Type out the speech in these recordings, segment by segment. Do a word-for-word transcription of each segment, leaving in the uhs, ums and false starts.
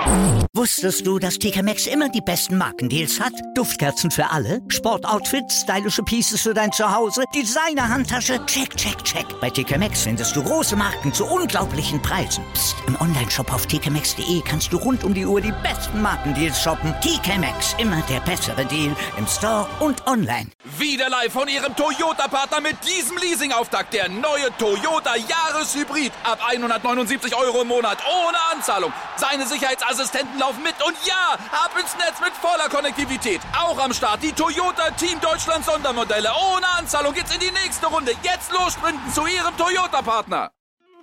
Wusstest du, dass T K Maxx immer die besten Markendeals hat? Duftkerzen für alle, Sportoutfits, stylische Pieces für dein Zuhause, Designer-Handtasche, check, check, check. Bei T K Maxx findest du große Marken zu unglaublichen Preisen. Psst. Im Onlineshop auf t k maxx punkt d e kannst du rund um die Uhr die besten Markendeals shoppen. T K Maxx, immer der bessere Deal im Store und online. Wieder live von Ihrem Toyota-Partner mit diesem Leasing-Auftakt. Der neue Toyota Jahreshybrid. Ab hundertneunundsiebzig Euro im Monat. Ohne Anzahlung. Seine Sicherheitsassistenten laufen mit. Und ja, ab ins Netz mit voller Konnektivität. Auch am Start die Toyota Team Deutschland Sondermodelle. Ohne Anzahlung geht's in die nächste Runde. Jetzt los sprinten zu Ihrem Toyota-Partner.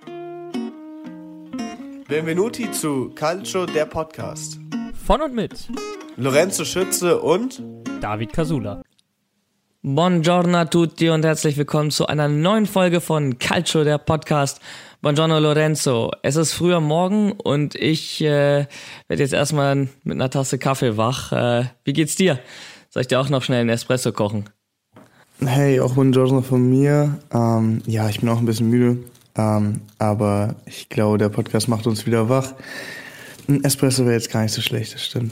Benvenuti zu Calcio, der Podcast. Von und mit Lorenzo Schütze und David Casula. Buongiorno a tutti und herzlich willkommen zu einer neuen Folge von Calcio, der Podcast. Buongiorno Lorenzo. Es ist früher Morgen und ich äh, werde jetzt erstmal mit einer Tasse Kaffee wach. Äh, wie geht's dir? Soll ich dir auch noch schnell einen Espresso kochen? Hey, auch Buongiorno von mir. Ähm, ja, ich bin auch ein bisschen müde, ähm, aber ich glaube, der Podcast macht uns wieder wach. Ein Espresso wäre jetzt gar nicht so schlecht, das stimmt.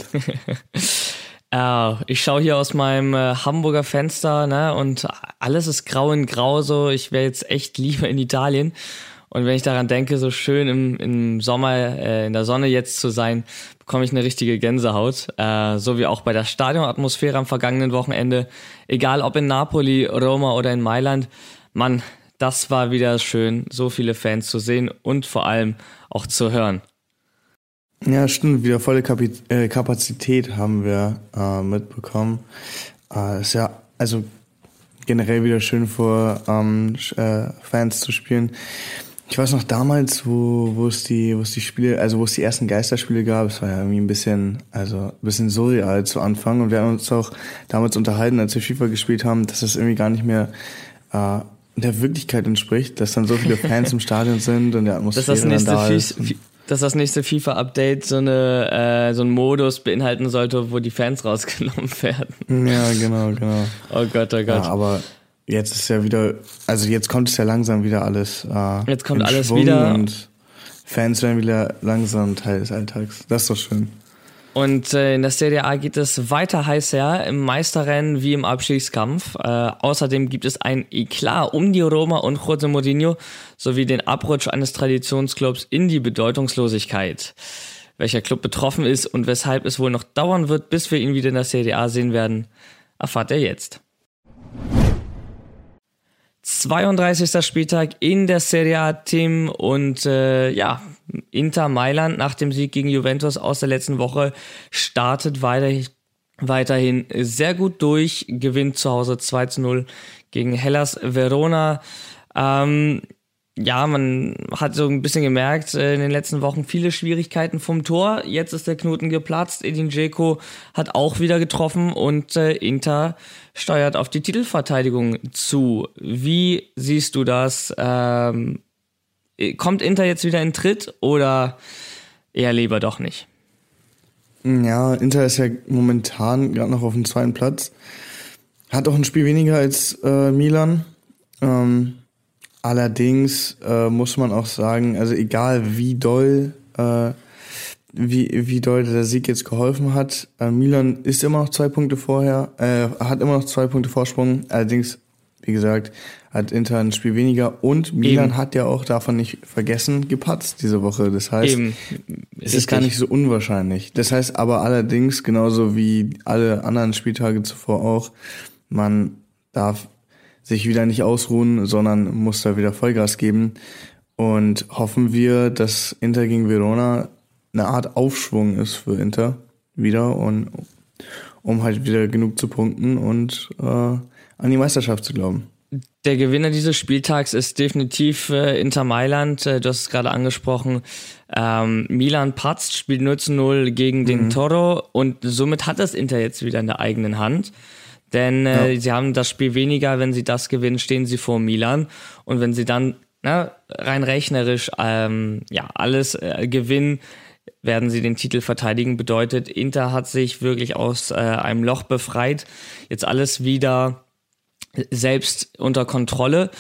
Ja, ich schaue hier aus meinem äh, Hamburger Fenster, ne, und alles ist grau in grau so. Ich wäre jetzt echt lieber in Italien. Und wenn ich daran denke, so schön im, im Sommer äh, in der Sonne jetzt zu sein, bekomme ich eine richtige Gänsehaut. Äh, so wie auch bei der Stadionatmosphäre am vergangenen Wochenende. Egal ob in Napoli, Roma oder in Mailand. Mann, das war wieder schön, so viele Fans zu sehen und vor allem auch zu hören. Ja, stimmt. Wieder volle Kapi- äh, Kapazität haben wir äh, mitbekommen. Äh, ist ja also generell wieder schön vor ähm, äh, Fans zu spielen. Ich weiß noch damals, wo wo es die wo es die Spiele, also wo es die ersten Geisterspiele gab, es war ja irgendwie ein bisschen also ein bisschen surreal zu Anfang und wir haben uns auch damals unterhalten, als wir FIFA gespielt haben, dass es irgendwie gar nicht mehr äh, der Wirklichkeit entspricht, dass dann so viele Fans im Stadion sind und der Atmosphäre das das dann da Fies- ist. Und dass das nächste FIFA-Update so eine äh, so einen Modus beinhalten sollte, wo die Fans rausgenommen werden. Ja, genau, genau. Oh Gott, oh Gott. Ja, aber jetzt ist ja wieder, also jetzt kommt es ja langsam wieder alles äh, Jetzt kommt in alles Schwung wieder. Und Fans werden wieder langsam Teil des Alltags. Das ist doch schön. Und äh, in der Serie A geht es weiter heiß her, im Meisterrennen wie im Abstiegskampf. Äh, außerdem gibt es ein Eklat um die Roma und José Mourinho sowie den Abrutsch eines Traditionsclubs in die Bedeutungslosigkeit. Welcher Club betroffen ist und weshalb es wohl noch dauern wird, bis wir ihn wieder in der Serie A sehen werden, erfahrt ihr jetzt. zweiunddreißigster Spieltag in der Serie A, Team, und äh, ja, Inter Mailand nach dem Sieg gegen Juventus aus der letzten Woche startet weiter, weiterhin sehr gut durch, gewinnt zu Hause zwei zu null gegen Hellas Verona. Ähm, ja, man hat so ein bisschen gemerkt, äh, in den letzten Wochen viele Schwierigkeiten vom Tor. Jetzt ist der Knoten geplatzt. Edin Dzeko hat auch wieder getroffen und äh, Inter steuert auf die Titelverteidigung zu. Wie siehst du das? Ähm, kommt Inter jetzt wieder in Tritt oder eher lieber doch nicht? Ja, Inter ist ja momentan gerade noch auf dem zweiten Platz. Hat auch ein Spiel weniger als äh, Milan. Ähm, allerdings äh, muss man auch sagen, also egal wie doll äh, wie wie doll der Sieg jetzt geholfen hat, äh, Milan ist immer noch zwei Punkte vorher, äh, hat immer noch zwei Punkte Vorsprung. Allerdings, wie gesagt, hat Inter ein Spiel weniger und Milan Eben. hat ja auch davon nicht vergessen gepatzt diese Woche. Das heißt, Eben. es ist gar nicht so unwahrscheinlich. Das heißt aber allerdings, genauso wie alle anderen Spieltage zuvor auch, man darf sich wieder nicht ausruhen, sondern muss da wieder Vollgas geben. Und hoffen wir, dass Inter gegen Verona eine Art Aufschwung ist für Inter wieder, und um halt wieder genug zu punkten und äh, an die Meisterschaft zu glauben. Der Gewinner dieses Spieltags ist definitiv äh, Inter Mailand. Äh, du hast es gerade angesprochen. Ähm, Milan patzt, spielt null zu null gegen mhm. den Toro und somit hat das Inter jetzt wieder in der eigenen Hand. Denn äh, ja. sie haben das Spiel weniger. Wenn sie das gewinnen, stehen sie vor Milan. Und wenn sie dann na, rein rechnerisch ähm, ja alles äh, gewinnen, werden sie den Titel verteidigen. Bedeutet, Inter hat sich wirklich aus äh, einem Loch befreit. Jetzt alles wieder selbst unter Kontrolle.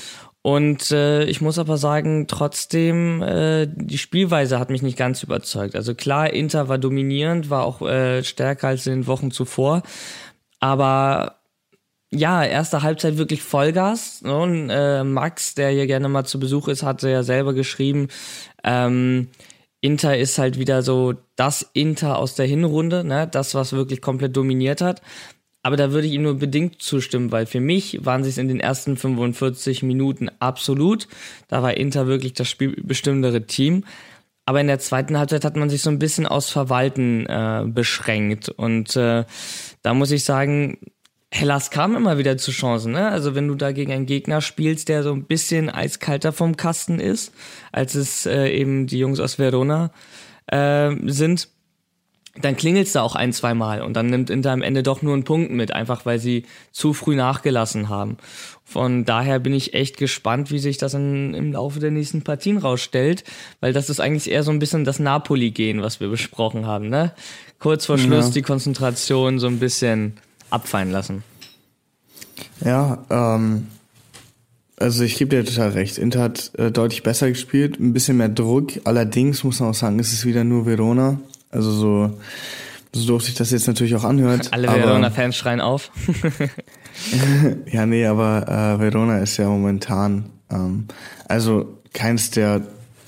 Und äh, ich muss aber sagen, trotzdem, äh, die Spielweise hat mich nicht ganz überzeugt. Also klar, Inter war dominierend, war auch äh, stärker als in den Wochen zuvor. Aber ja, erste Halbzeit wirklich Vollgas. Und äh, Max, der hier gerne mal zu Besuch ist, hatte ja selber geschrieben, ähm, Inter ist halt wieder so das Inter aus der Hinrunde, ne? Das, was wirklich komplett dominiert hat. Aber da würde ich ihm nur bedingt zustimmen, weil für mich waren sie es in den ersten fünfundvierzig Minuten absolut. Da war Inter wirklich das spielbestimmendere Team. Aber in der zweiten Halbzeit hat man sich so ein bisschen aufs Verwalten äh, beschränkt. Und äh, da muss ich sagen, Hellas kam immer wieder zu Chancen. Ne? Also wenn du da gegen einen Gegner spielst, der so ein bisschen eiskalter vom Kasten ist, als es äh, eben die Jungs aus Verona äh, sind, dann klingelt's da auch ein, zwei Mal und dann nimmt Inter am Ende doch nur einen Punkt mit, einfach weil sie zu früh nachgelassen haben. Von daher bin ich echt gespannt, wie sich das in, im Laufe der nächsten Partien rausstellt, weil das ist eigentlich eher so ein bisschen das Napoli-Gen, was wir besprochen haben, ne? Kurz vor Schluss ja. Die Konzentration so ein bisschen abfallen lassen. Ja, ähm, also ich gebe dir total recht. Inter hat äh, deutlich besser gespielt, ein bisschen mehr Druck. Allerdings muss man auch sagen, es ist wieder nur Verona. Also so, so doof sich das jetzt natürlich auch anhört. Alle Verona-Fans schreien auf. Ja, nee, aber äh, Verona ist ja momentan ähm, also keins der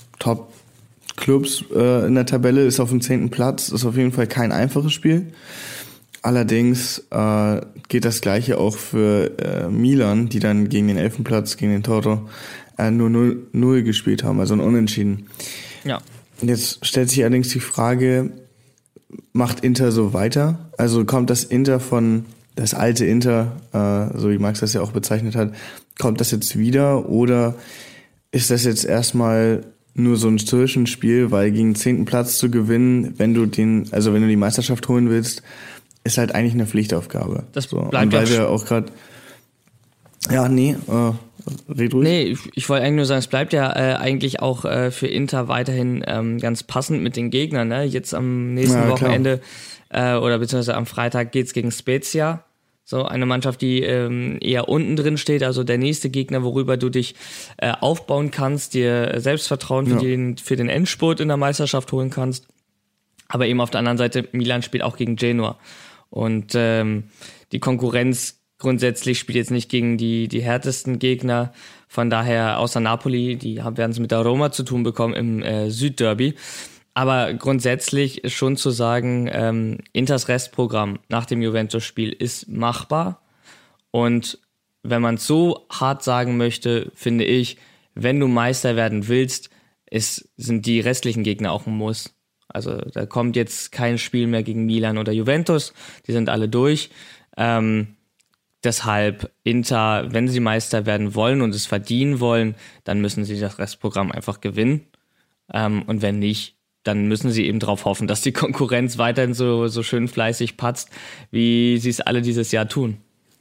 Top-Clubs äh, in der Tabelle, ist auf dem zehnten Platz, ist auf jeden Fall kein einfaches Spiel. Allerdings äh, geht das Gleiche auch für äh, Milan, die dann gegen den elften Platz, gegen den Toro, äh, nur null null gespielt haben, also ein Unentschieden. Ja. Jetzt stellt sich allerdings die Frage, macht Inter so weiter? Also kommt das Inter von, das alte Inter, äh, so wie Max das ja auch bezeichnet hat, kommt das jetzt wieder oder ist das jetzt erstmal nur so ein Zwischenspiel, weil gegen den zehnten Platz zu gewinnen, wenn du den, also wenn du die Meisterschaft holen willst, ist halt eigentlich eine Pflichtaufgabe. Das so. bleibt Und weil ja wir auch gerade, ja, nee, äh, red ruhig. Nee, ich, ich wollte eigentlich nur sagen, es bleibt ja äh, eigentlich auch äh, für Inter weiterhin ähm, ganz passend mit den Gegnern. Ne? Jetzt am nächsten ja, Wochenende äh, oder beziehungsweise am Freitag geht's gegen Spezia. So eine Mannschaft, die ähm, eher unten drin steht, also der nächste Gegner, worüber du dich äh, aufbauen kannst, dir Selbstvertrauen für, ja. den, für den Endspurt in der Meisterschaft holen kannst. Aber eben auf der anderen Seite, Milan spielt auch gegen Genoa. Und ähm, die Konkurrenz grundsätzlich spielt jetzt nicht gegen die die härtesten Gegner, von daher außer Napoli, die werden es mit der Roma zu tun bekommen im äh, Südderby. Aber grundsätzlich ist schon zu sagen, ähm, Inters Restprogramm nach dem Juventus-Spiel ist machbar. Und wenn man es so hart sagen möchte, finde ich, wenn du Meister werden willst, ist, sind die restlichen Gegner auch ein Muss. Also da kommt jetzt kein Spiel mehr gegen Milan oder Juventus, die sind alle durch. Ähm, Deshalb Inter, wenn sie Meister werden wollen und es verdienen wollen, dann müssen sie das Restprogramm einfach gewinnen. Ähm, und wenn nicht, dann müssen sie eben darauf hoffen, dass die Konkurrenz weiterhin so, so schön fleißig patzt, wie sie es alle dieses Jahr tun.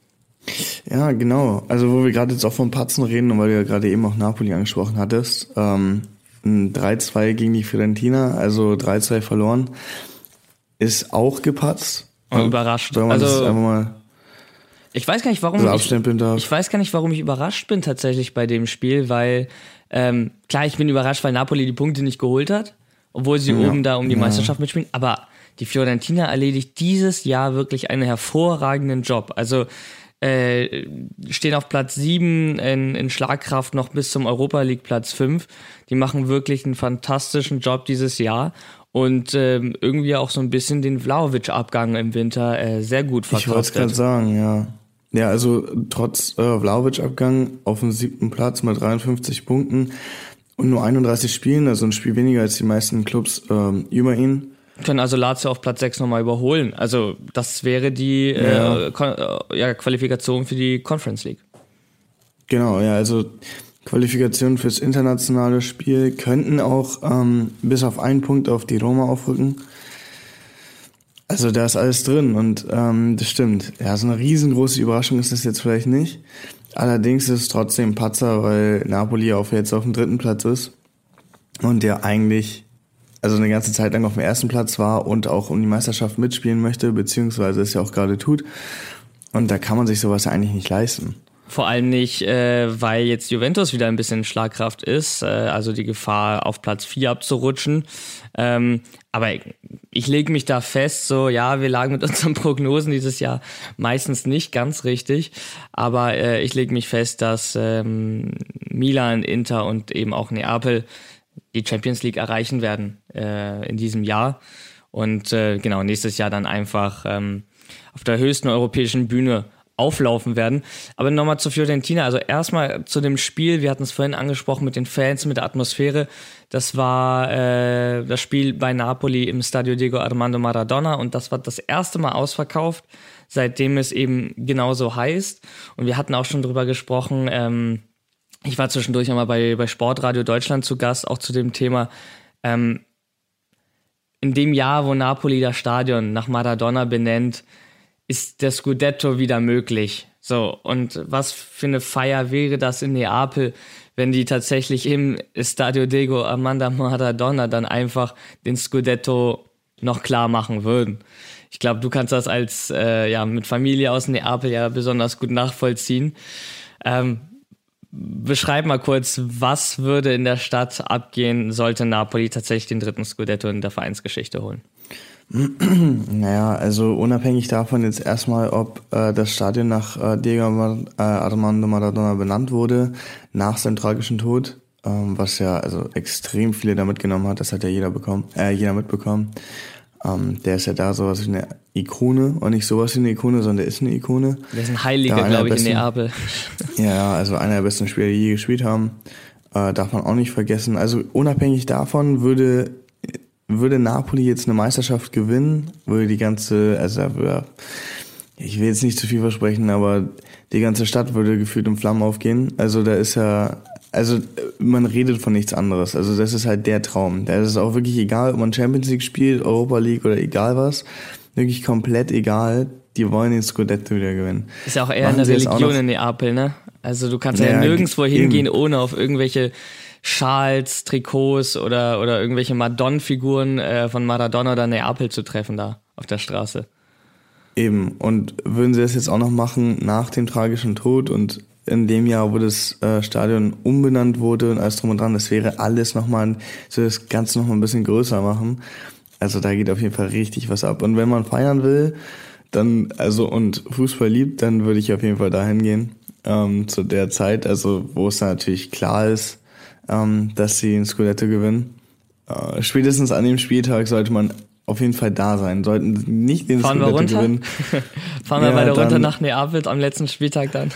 Ja, genau. Also wo wir gerade jetzt auch vom Patzen reden, und weil du ja gerade eben auch Napoli angesprochen hattest, ähm, ein drei zwei gegen die Fiorentina, also drei zwei verloren, ist auch gepatzt. Und überrascht. Soll man also, das einfach mal Ich weiß gar nicht, warum also ich, ich weiß gar nicht, warum ich überrascht bin tatsächlich bei dem Spiel, weil ähm, klar, ich bin überrascht, weil Napoli die Punkte nicht geholt hat, obwohl sie ja. oben da um die Meisterschaft ja. mitspielen, aber die Fiorentina erledigt dieses Jahr wirklich einen hervorragenden Job. Also äh, stehen auf Platz sieben in, in Schlagkraft noch bis zum Europa League Platz fünf. Die machen wirklich einen fantastischen Job dieses Jahr. Und ähm, irgendwie auch so ein bisschen den Vlahovic-Abgang im Winter äh, sehr gut verkraftet. Ich wollte es gerade sagen, ja. Ja, also trotz äh, Vlahovic-Abgang auf dem siebten Platz mit dreiundfünfzig Punkten und nur einunddreißig Spielen, also ein Spiel weniger als die meisten Clubs ähm, über ihn. Können also Lazio auf Platz sechs nochmal überholen. Also das wäre die ja. Äh, Kon- äh, ja, Qualifikation für die Conference League. Genau, ja, also Qualifikationen fürs internationale Spiel könnten auch ähm, bis auf einen Punkt auf die Roma aufrücken. Also da ist alles drin und ähm, das stimmt. Ja, so eine riesengroße Überraschung ist das jetzt vielleicht nicht. Allerdings ist es trotzdem ein Patzer, weil Napoli auch jetzt auf dem dritten Platz ist und der eigentlich also eine ganze Zeit lang auf dem ersten Platz war und auch um die Meisterschaft mitspielen möchte, beziehungsweise es ja auch gerade tut. Und da kann man sich sowas ja eigentlich nicht leisten. Vor allem nicht, äh, weil jetzt Juventus wieder ein bisschen in Schlagkraft ist, äh, also die Gefahr auf Platz vier abzurutschen. Ähm, aber ich, ich lege mich da fest, so ja, wir lagen mit unseren Prognosen dieses Jahr meistens nicht ganz richtig, aber äh, ich lege mich fest, dass ähm, Milan, Inter und eben auch Neapel die Champions League erreichen werden äh, in diesem Jahr und äh, genau nächstes Jahr dann einfach ähm, auf der höchsten europäischen Bühne auflaufen werden. Aber nochmal zu Fiorentina, also erstmal zu dem Spiel, wir hatten es vorhin angesprochen mit den Fans, mit der Atmosphäre, das war äh, das Spiel bei Napoli im Stadio Diego Armando Maradona und das war das erste Mal ausverkauft, seitdem es eben genauso heißt und wir hatten auch schon drüber gesprochen, ähm, ich war zwischendurch einmal bei, bei Sportradio Deutschland zu Gast, auch zu dem Thema, ähm, in dem Jahr, wo Napoli das Stadion nach Maradona benennt, ist der Scudetto wieder möglich. So, und was für eine Feier wäre das in Neapel, wenn die tatsächlich im Stadio Diego Armando Maradona dann einfach den Scudetto noch klar machen würden. Ich glaube, du kannst das als äh, ja mit Familie aus Neapel ja besonders gut nachvollziehen. Ähm, beschreib mal kurz, was würde in der Stadt abgehen, sollte Napoli tatsächlich den dritten Scudetto in der Vereinsgeschichte holen? Naja, also unabhängig davon jetzt erstmal, ob äh, das Stadion nach äh, Diego Mar- äh, Armando Maradona benannt wurde, nach seinem tragischen Tod, ähm, was ja also extrem viele da mitgenommen hat, das hat ja jeder bekommen, äh, jeder mitbekommen. Ähm, der ist ja da sowas wie eine Ikone und nicht sowas wie eine Ikone, sondern der ist eine Ikone. Der ist ein Heiliger, glaube ich, besten, in Neapel. Ja, also einer der besten Spieler, die je gespielt haben, äh, darf man auch nicht vergessen. Also unabhängig davon würde Würde Napoli jetzt eine Meisterschaft gewinnen, würde die ganze, also ich will jetzt nicht zu viel versprechen, aber die ganze Stadt würde gefühlt in Flammen aufgehen. Also da ist ja, also man redet von nichts anderes. Also das ist halt der Traum. Da ist es auch wirklich egal, ob man Champions League spielt, Europa League oder egal was. Wirklich komplett egal. Die wollen den Scudetto wieder gewinnen. Ist ja auch eher Machen eine Religion in Neapel, ne? Also du kannst ja, ja nirgendwo hingehen, eben. ohne auf irgendwelche Schals, Trikots oder oder irgendwelche Madonna-Figuren äh, von Maradona oder Neapel zu treffen da auf der Straße. Eben. Und würden sie das jetzt auch noch machen nach dem tragischen Tod und in dem Jahr, wo das äh, Stadion umbenannt wurde und alles drum und dran, das wäre alles nochmal, so das Ganze nochmal ein bisschen größer machen. Also da geht auf jeden Fall richtig was ab. Und wenn man feiern will, dann, also und Fußball liebt, dann würde ich auf jeden Fall dahin gehen, ähm, zu der Zeit, also wo es natürlich klar ist, Ähm, dass sie den Scudetto gewinnen. Äh, spätestens an dem Spieltag sollte man auf jeden Fall da sein. Sollten nicht den Fahren Scudetto wir runter? gewinnen. Fahren wir ja, weiter runter nach Neapel am letzten Spieltag dann?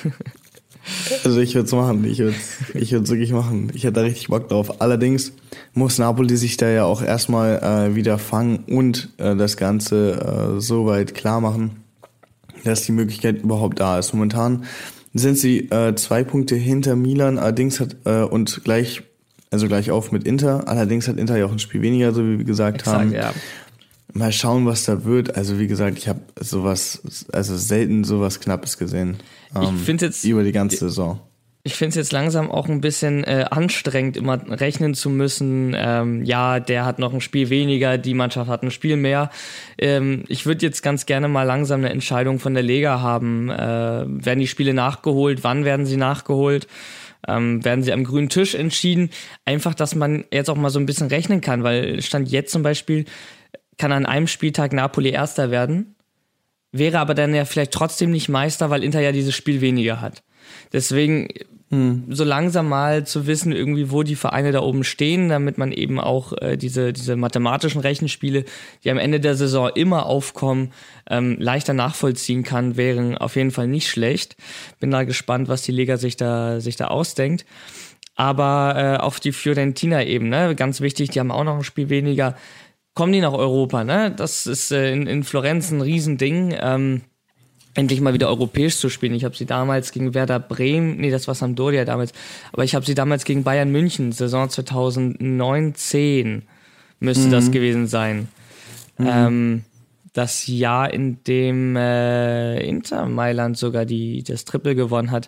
Also ich würde es machen. Ich würde es ich würd's wirklich machen. Ich hätte da richtig Bock drauf. Allerdings muss Napoli sich da ja auch erstmal äh, wieder fangen und äh, das Ganze äh, so weit klar machen, dass die Möglichkeit überhaupt da ist. Momentan sind sie äh, zwei Punkte hinter Milan, allerdings hat äh, und gleich, also gleich auf mit Inter, allerdings hat Inter ja auch ein Spiel weniger, so wie wir gesagt Exakt, haben. Ja. Mal schauen, was da wird. Also wie gesagt, ich habe sowas, also selten sowas Knappes gesehen. Ähm, ich finde jetzt über die ganze Saison. Ich finde es jetzt langsam auch ein bisschen äh, anstrengend, immer rechnen zu müssen. Ähm, ja, der hat noch ein Spiel weniger, die Mannschaft hat ein Spiel mehr. Ähm, ich würde jetzt ganz gerne mal langsam eine Entscheidung von der Lega haben. Äh, werden die Spiele nachgeholt? Wann werden sie nachgeholt? Ähm, werden sie am grünen Tisch entschieden? Einfach, dass man jetzt auch mal so ein bisschen rechnen kann, weil Stand jetzt zum Beispiel kann an einem Spieltag Napoli Erster werden, wäre aber dann ja vielleicht trotzdem nicht Meister, weil Inter ja dieses Spiel weniger hat. Deswegen hm. so langsam mal zu wissen, irgendwie, wo die Vereine da oben stehen, damit man eben auch äh, diese, diese mathematischen Rechenspiele, die am Ende der Saison immer aufkommen, ähm, leichter nachvollziehen kann, wären auf jeden Fall nicht schlecht. Bin da gespannt, was die Liga sich da, sich da ausdenkt. Aber äh, auf die Fiorentina eben, ne, ganz wichtig, die haben auch noch ein Spiel weniger. Kommen die nach Europa, ne? Das ist äh, in, in Florenz ein Riesending. Ähm, endlich mal wieder europäisch zu spielen. Ich habe sie damals gegen Werder Bremen, nee, das war Sampdoria damals, aber ich habe sie damals gegen Bayern München, Saison zwanzig neunzehn müsste mhm. das gewesen sein. Mhm. Ähm, das Jahr, in dem äh, Inter Mailand sogar die das Triple gewonnen hat.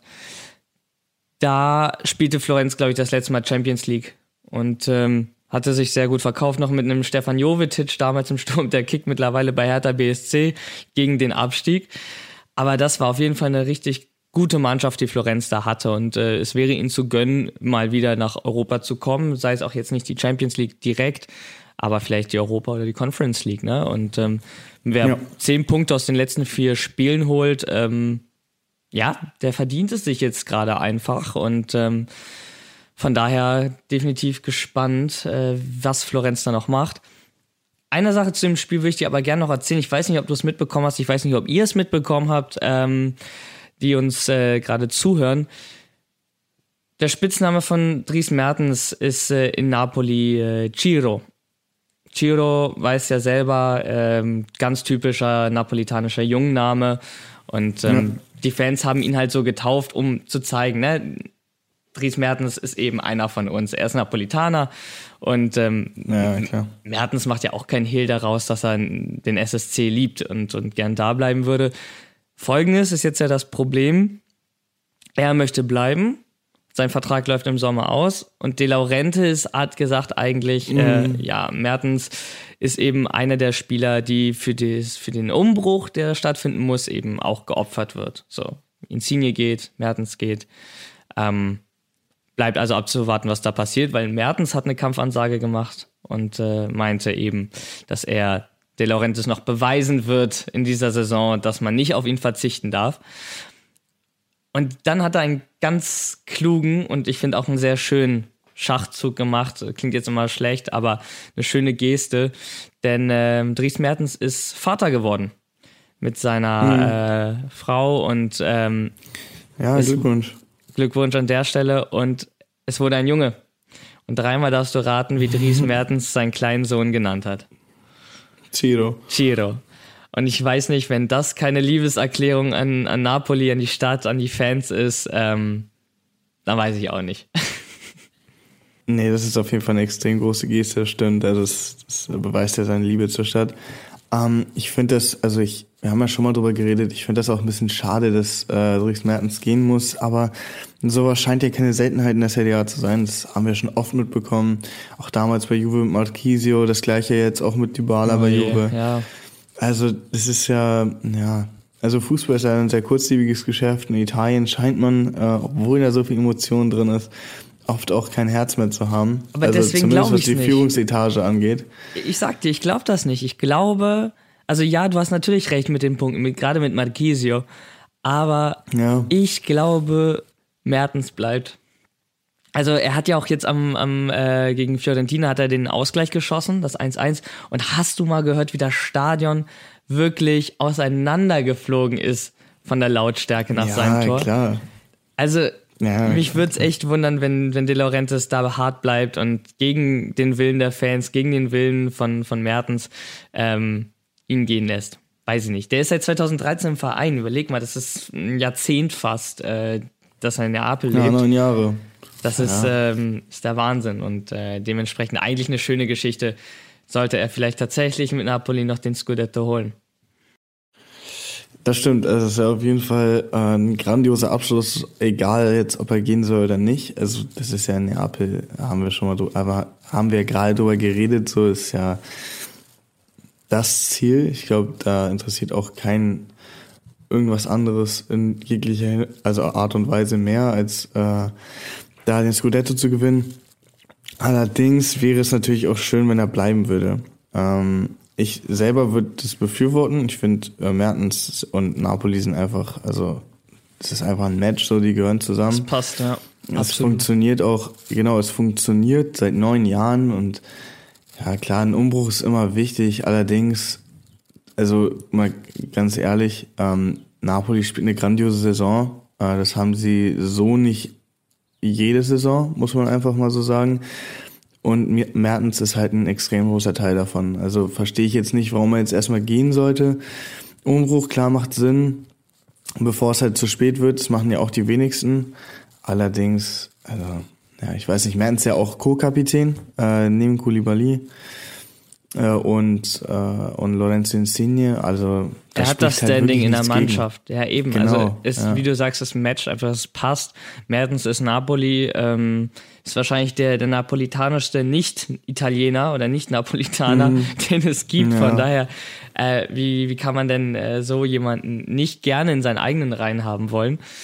Da spielte Florenz, glaube ich, das letzte Mal Champions League und ähm, hatte sich sehr gut verkauft, noch mit einem Stefan Jovetic, damals im Sturm, der kickt mittlerweile bei Hertha B S C gegen den Abstieg. Aber das war auf jeden Fall eine richtig gute Mannschaft, die Florenz da hatte. Und äh, es wäre ihnen zu gönnen, mal wieder nach Europa zu kommen. Sei es auch jetzt nicht die Champions League direkt, aber vielleicht die Europa oder die Conference League. Ne? Und ähm, wer ja. zehn Punkte aus den letzten vier Spielen holt, ähm, ja, der verdient es sich jetzt gerade einfach. Und ähm, von daher definitiv gespannt, äh, was Florenz da noch macht. Eine Sache zu dem Spiel würde ich dir aber gerne noch erzählen. Ich weiß nicht, ob du es mitbekommen hast. Ich weiß nicht, ob ihr es mitbekommen habt, ähm, die uns äh, gerade zuhören. Der Spitzname von Dries Mertens ist äh, in Napoli äh, Ciro. Ciro weiß ja selber, ähm, ganz typischer napolitanischer Jungname. Und ähm, ja. die Fans haben ihn halt so getauft, um zu zeigen, ne? Dries Mertens ist eben einer von uns. Er ist Napolitaner und ähm, ja, klar. Mertens macht ja auch kein Hehl daraus, dass er den S S C liebt und, und gern da bleiben würde. Folgendes ist jetzt ja das Problem. Er möchte bleiben. Sein Vertrag läuft im Sommer aus und De Laurentiis hat gesagt eigentlich, mhm. äh, ja, Mertens ist eben einer der Spieler, die für, des, für den Umbruch, der stattfinden muss, eben auch geopfert wird. So, Insigne geht, Mertens geht. Ähm, bleibt also abzuwarten, was da passiert, weil Mertens hat eine Kampfansage gemacht und äh, meinte eben, dass er De Laurentiis noch beweisen wird in dieser Saison, dass man nicht auf ihn verzichten darf. Und dann hat er einen ganz klugen und ich finde auch einen sehr schönen Schachzug gemacht. Klingt jetzt immer schlecht, aber eine schöne Geste. Denn äh, Dries Mertens ist Vater geworden mit seiner mhm. äh, Frau. Und ähm, ja, Glückwunsch. Glückwunsch an der Stelle. Und es wurde ein Junge. Und dreimal darfst du raten, wie Dries Mertens seinen kleinen Sohn genannt hat. Ciro. Ciro. Und ich weiß nicht, wenn das keine Liebeserklärung an, an Napoli, an die Stadt, an die Fans ist, ähm, dann weiß ich auch nicht. Nee, das ist auf jeden Fall eine extrem große Geste, stimmt. Also das, das beweist ja seine Liebe zur Stadt. Ähm, ich finde das, also ich, wir haben ja schon mal drüber geredet, ich finde das auch ein bisschen schade, dass äh, Dries Mertens gehen muss, aber sowas scheint ja keine Seltenheit in der Serie A zu sein. Das haben wir schon oft mitbekommen. Auch damals bei Juve mit Marchisio, das gleiche jetzt auch mit Dybala oh bei je, Juve. Ja. Also das ist ja, ja, also Fußball ist ja ein sehr kurzlebiges Geschäft. In Italien scheint man, äh, obwohl da so viel Emotion drin ist, oft auch kein Herz mehr zu haben. Aber also deswegen zumindest glaube was die nicht. Führungsetage angeht. Ich sag dir, ich glaube das nicht. Ich glaube, also ja, du hast natürlich recht mit den Punkten, mit, gerade mit Marchisio. Aber ja. ich glaube, Mertens bleibt. Also er hat ja auch jetzt am, am äh, gegen Fiorentina hat er den Ausgleich geschossen, das eins eins. Und hast du mal gehört, wie das Stadion wirklich auseinandergeflogen ist von der Lautstärke nach ja, seinem Tor? Ja, klar. Also ja, mich würde es echt wundern, wenn, wenn De Laurentiis da hart bleibt und gegen den Willen der Fans, gegen den Willen von, von Mertens ähm, ihn gehen lässt. Weiß ich nicht. Der ist seit zweitausenddreizehn im Verein. Überleg mal, das ist ein Jahrzehnt fast, äh, dass er in Neapel lebt. Ja, neun Jahre. Das ja. ist, ähm, ist der Wahnsinn und äh, dementsprechend eigentlich eine schöne Geschichte. Sollte er vielleicht tatsächlich mit Napoli noch den Scudetto holen. Das stimmt, also es ist ja auf jeden Fall äh, ein grandioser Abschluss, egal jetzt, ob er gehen soll oder nicht. Also das ist ja in Neapel, haben wir schon mal drüber, aber haben wir gerade drüber geredet, so ist ja das Ziel. Ich glaube, da interessiert auch kein irgendwas anderes in jeglicher also Art und Weise mehr, als äh, da den Scudetto zu gewinnen. Allerdings wäre es natürlich auch schön, wenn er bleiben würde. Ähm, ich selber würde das befürworten. Ich finde, äh, Mertens und Napoli sind einfach, also es ist einfach ein Match, so die gehören zusammen. Das passt, ja. Es Absolut. funktioniert auch, genau, es funktioniert seit neun Jahren und ja klar, ein Umbruch ist immer wichtig. Allerdings, also mal ganz ehrlich, ähm, Napoli spielt eine grandiose Saison. Äh, das haben sie so nicht jede Saison, muss man einfach mal so sagen. Und Mertens ist halt ein extrem großer Teil davon. Also verstehe ich jetzt nicht, warum er jetzt erstmal gehen sollte. Umbruch, klar, macht Sinn, bevor es halt zu spät wird. Das machen ja auch die wenigsten. Allerdings, also, ja, ich weiß nicht, Mertens ist ja auch Co-Kapitän, äh, neben Koulibaly äh, und, äh, und Lorenzo Insigne. Also, er hat das Standing halt in der Mannschaft. Gegen. Ja, eben. Genau, also ist, ja. wie du sagst, das Match einfach, das passt. Mertens ist Napoli, ähm, ist wahrscheinlich der, der napolitanischste Nicht-Italiener oder Nicht-Napolitaner, mm. den es gibt. Ja. Von daher, äh, wie, wie kann man denn äh, so jemanden nicht gerne in seinen eigenen Reihen haben wollen?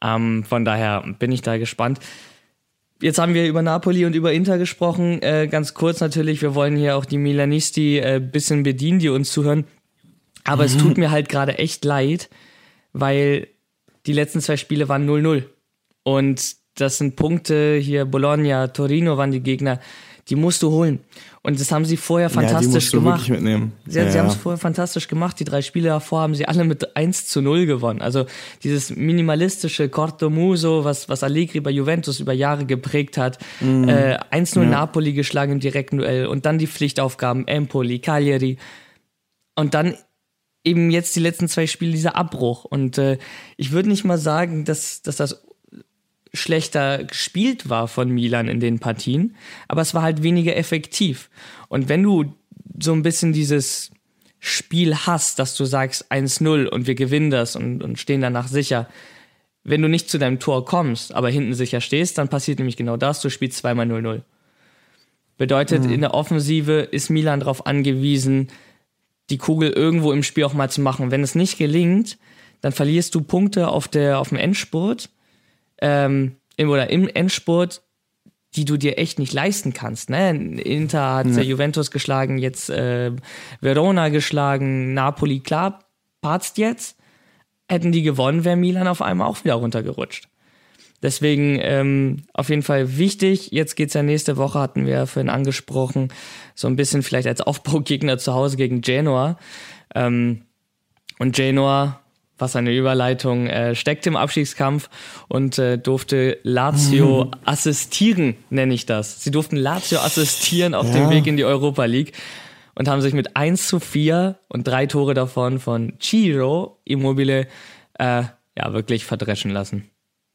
Ähm, von daher bin ich da gespannt. Jetzt haben wir über Napoli und über Inter gesprochen. Äh, ganz kurz natürlich, wir wollen hier auch die Milanisti ein äh, bisschen bedienen, die uns zuhören. Aber mhm. es tut mir halt gerade echt leid, weil die letzten zwei Spiele waren null null. Und das sind Punkte, hier Bologna, Torino waren die Gegner, die musst du holen. Und das haben sie vorher fantastisch ja, die musst du gemacht. Wirklich mitnehmen. Sie, ja, sie ja. haben es vorher fantastisch gemacht. Die drei Spiele davor haben sie alle mit eins zu null gewonnen. Also dieses minimalistische Cortomuso, was, was Allegri bei Juventus über Jahre geprägt hat. Mm. Äh, eins null ja. Napoli geschlagen im direkten Duell. Und dann die Pflichtaufgaben, Empoli, Cagliari. Und dann eben jetzt die letzten zwei Spiele dieser Abbruch. Und äh, ich würde nicht mal sagen, dass, dass das schlechter gespielt war von Milan in den Partien, aber es war halt weniger effektiv. Und wenn du so ein bisschen dieses Spiel hast, dass du sagst eins null und wir gewinnen das und, und stehen danach sicher, wenn du nicht zu deinem Tor kommst, aber hinten sicher stehst, dann passiert nämlich genau das, du spielst zweimal null null. Bedeutet, mhm. in der Offensive ist Milan darauf angewiesen, die Kugel irgendwo im Spiel auch mal zu machen. Wenn es nicht gelingt, dann verlierst du Punkte auf, der, auf dem Endspurt, Ähm, im, oder im Endspurt, die du dir echt nicht leisten kannst. Ne? Inter hat ja. Juventus geschlagen, jetzt äh, Verona geschlagen, Napoli, klar, patzt jetzt. Hätten die gewonnen, wäre Milan auf einmal auch wieder runtergerutscht. Deswegen ähm, auf jeden Fall wichtig. Jetzt geht's ja nächste Woche, hatten wir ja vorhin angesprochen, so ein bisschen vielleicht als Aufbaugegner zu Hause gegen Genoa. Ähm, und Genoa, was eine Überleitung, äh, steckt im Abstiegskampf und äh, durfte Lazio mhm. assistieren, nenne ich das. Sie durften Lazio assistieren auf ja. dem Weg in die Europa League und haben sich mit eins zu vier und drei Tore davon von Ciro Immobile äh, ja wirklich verdreschen lassen.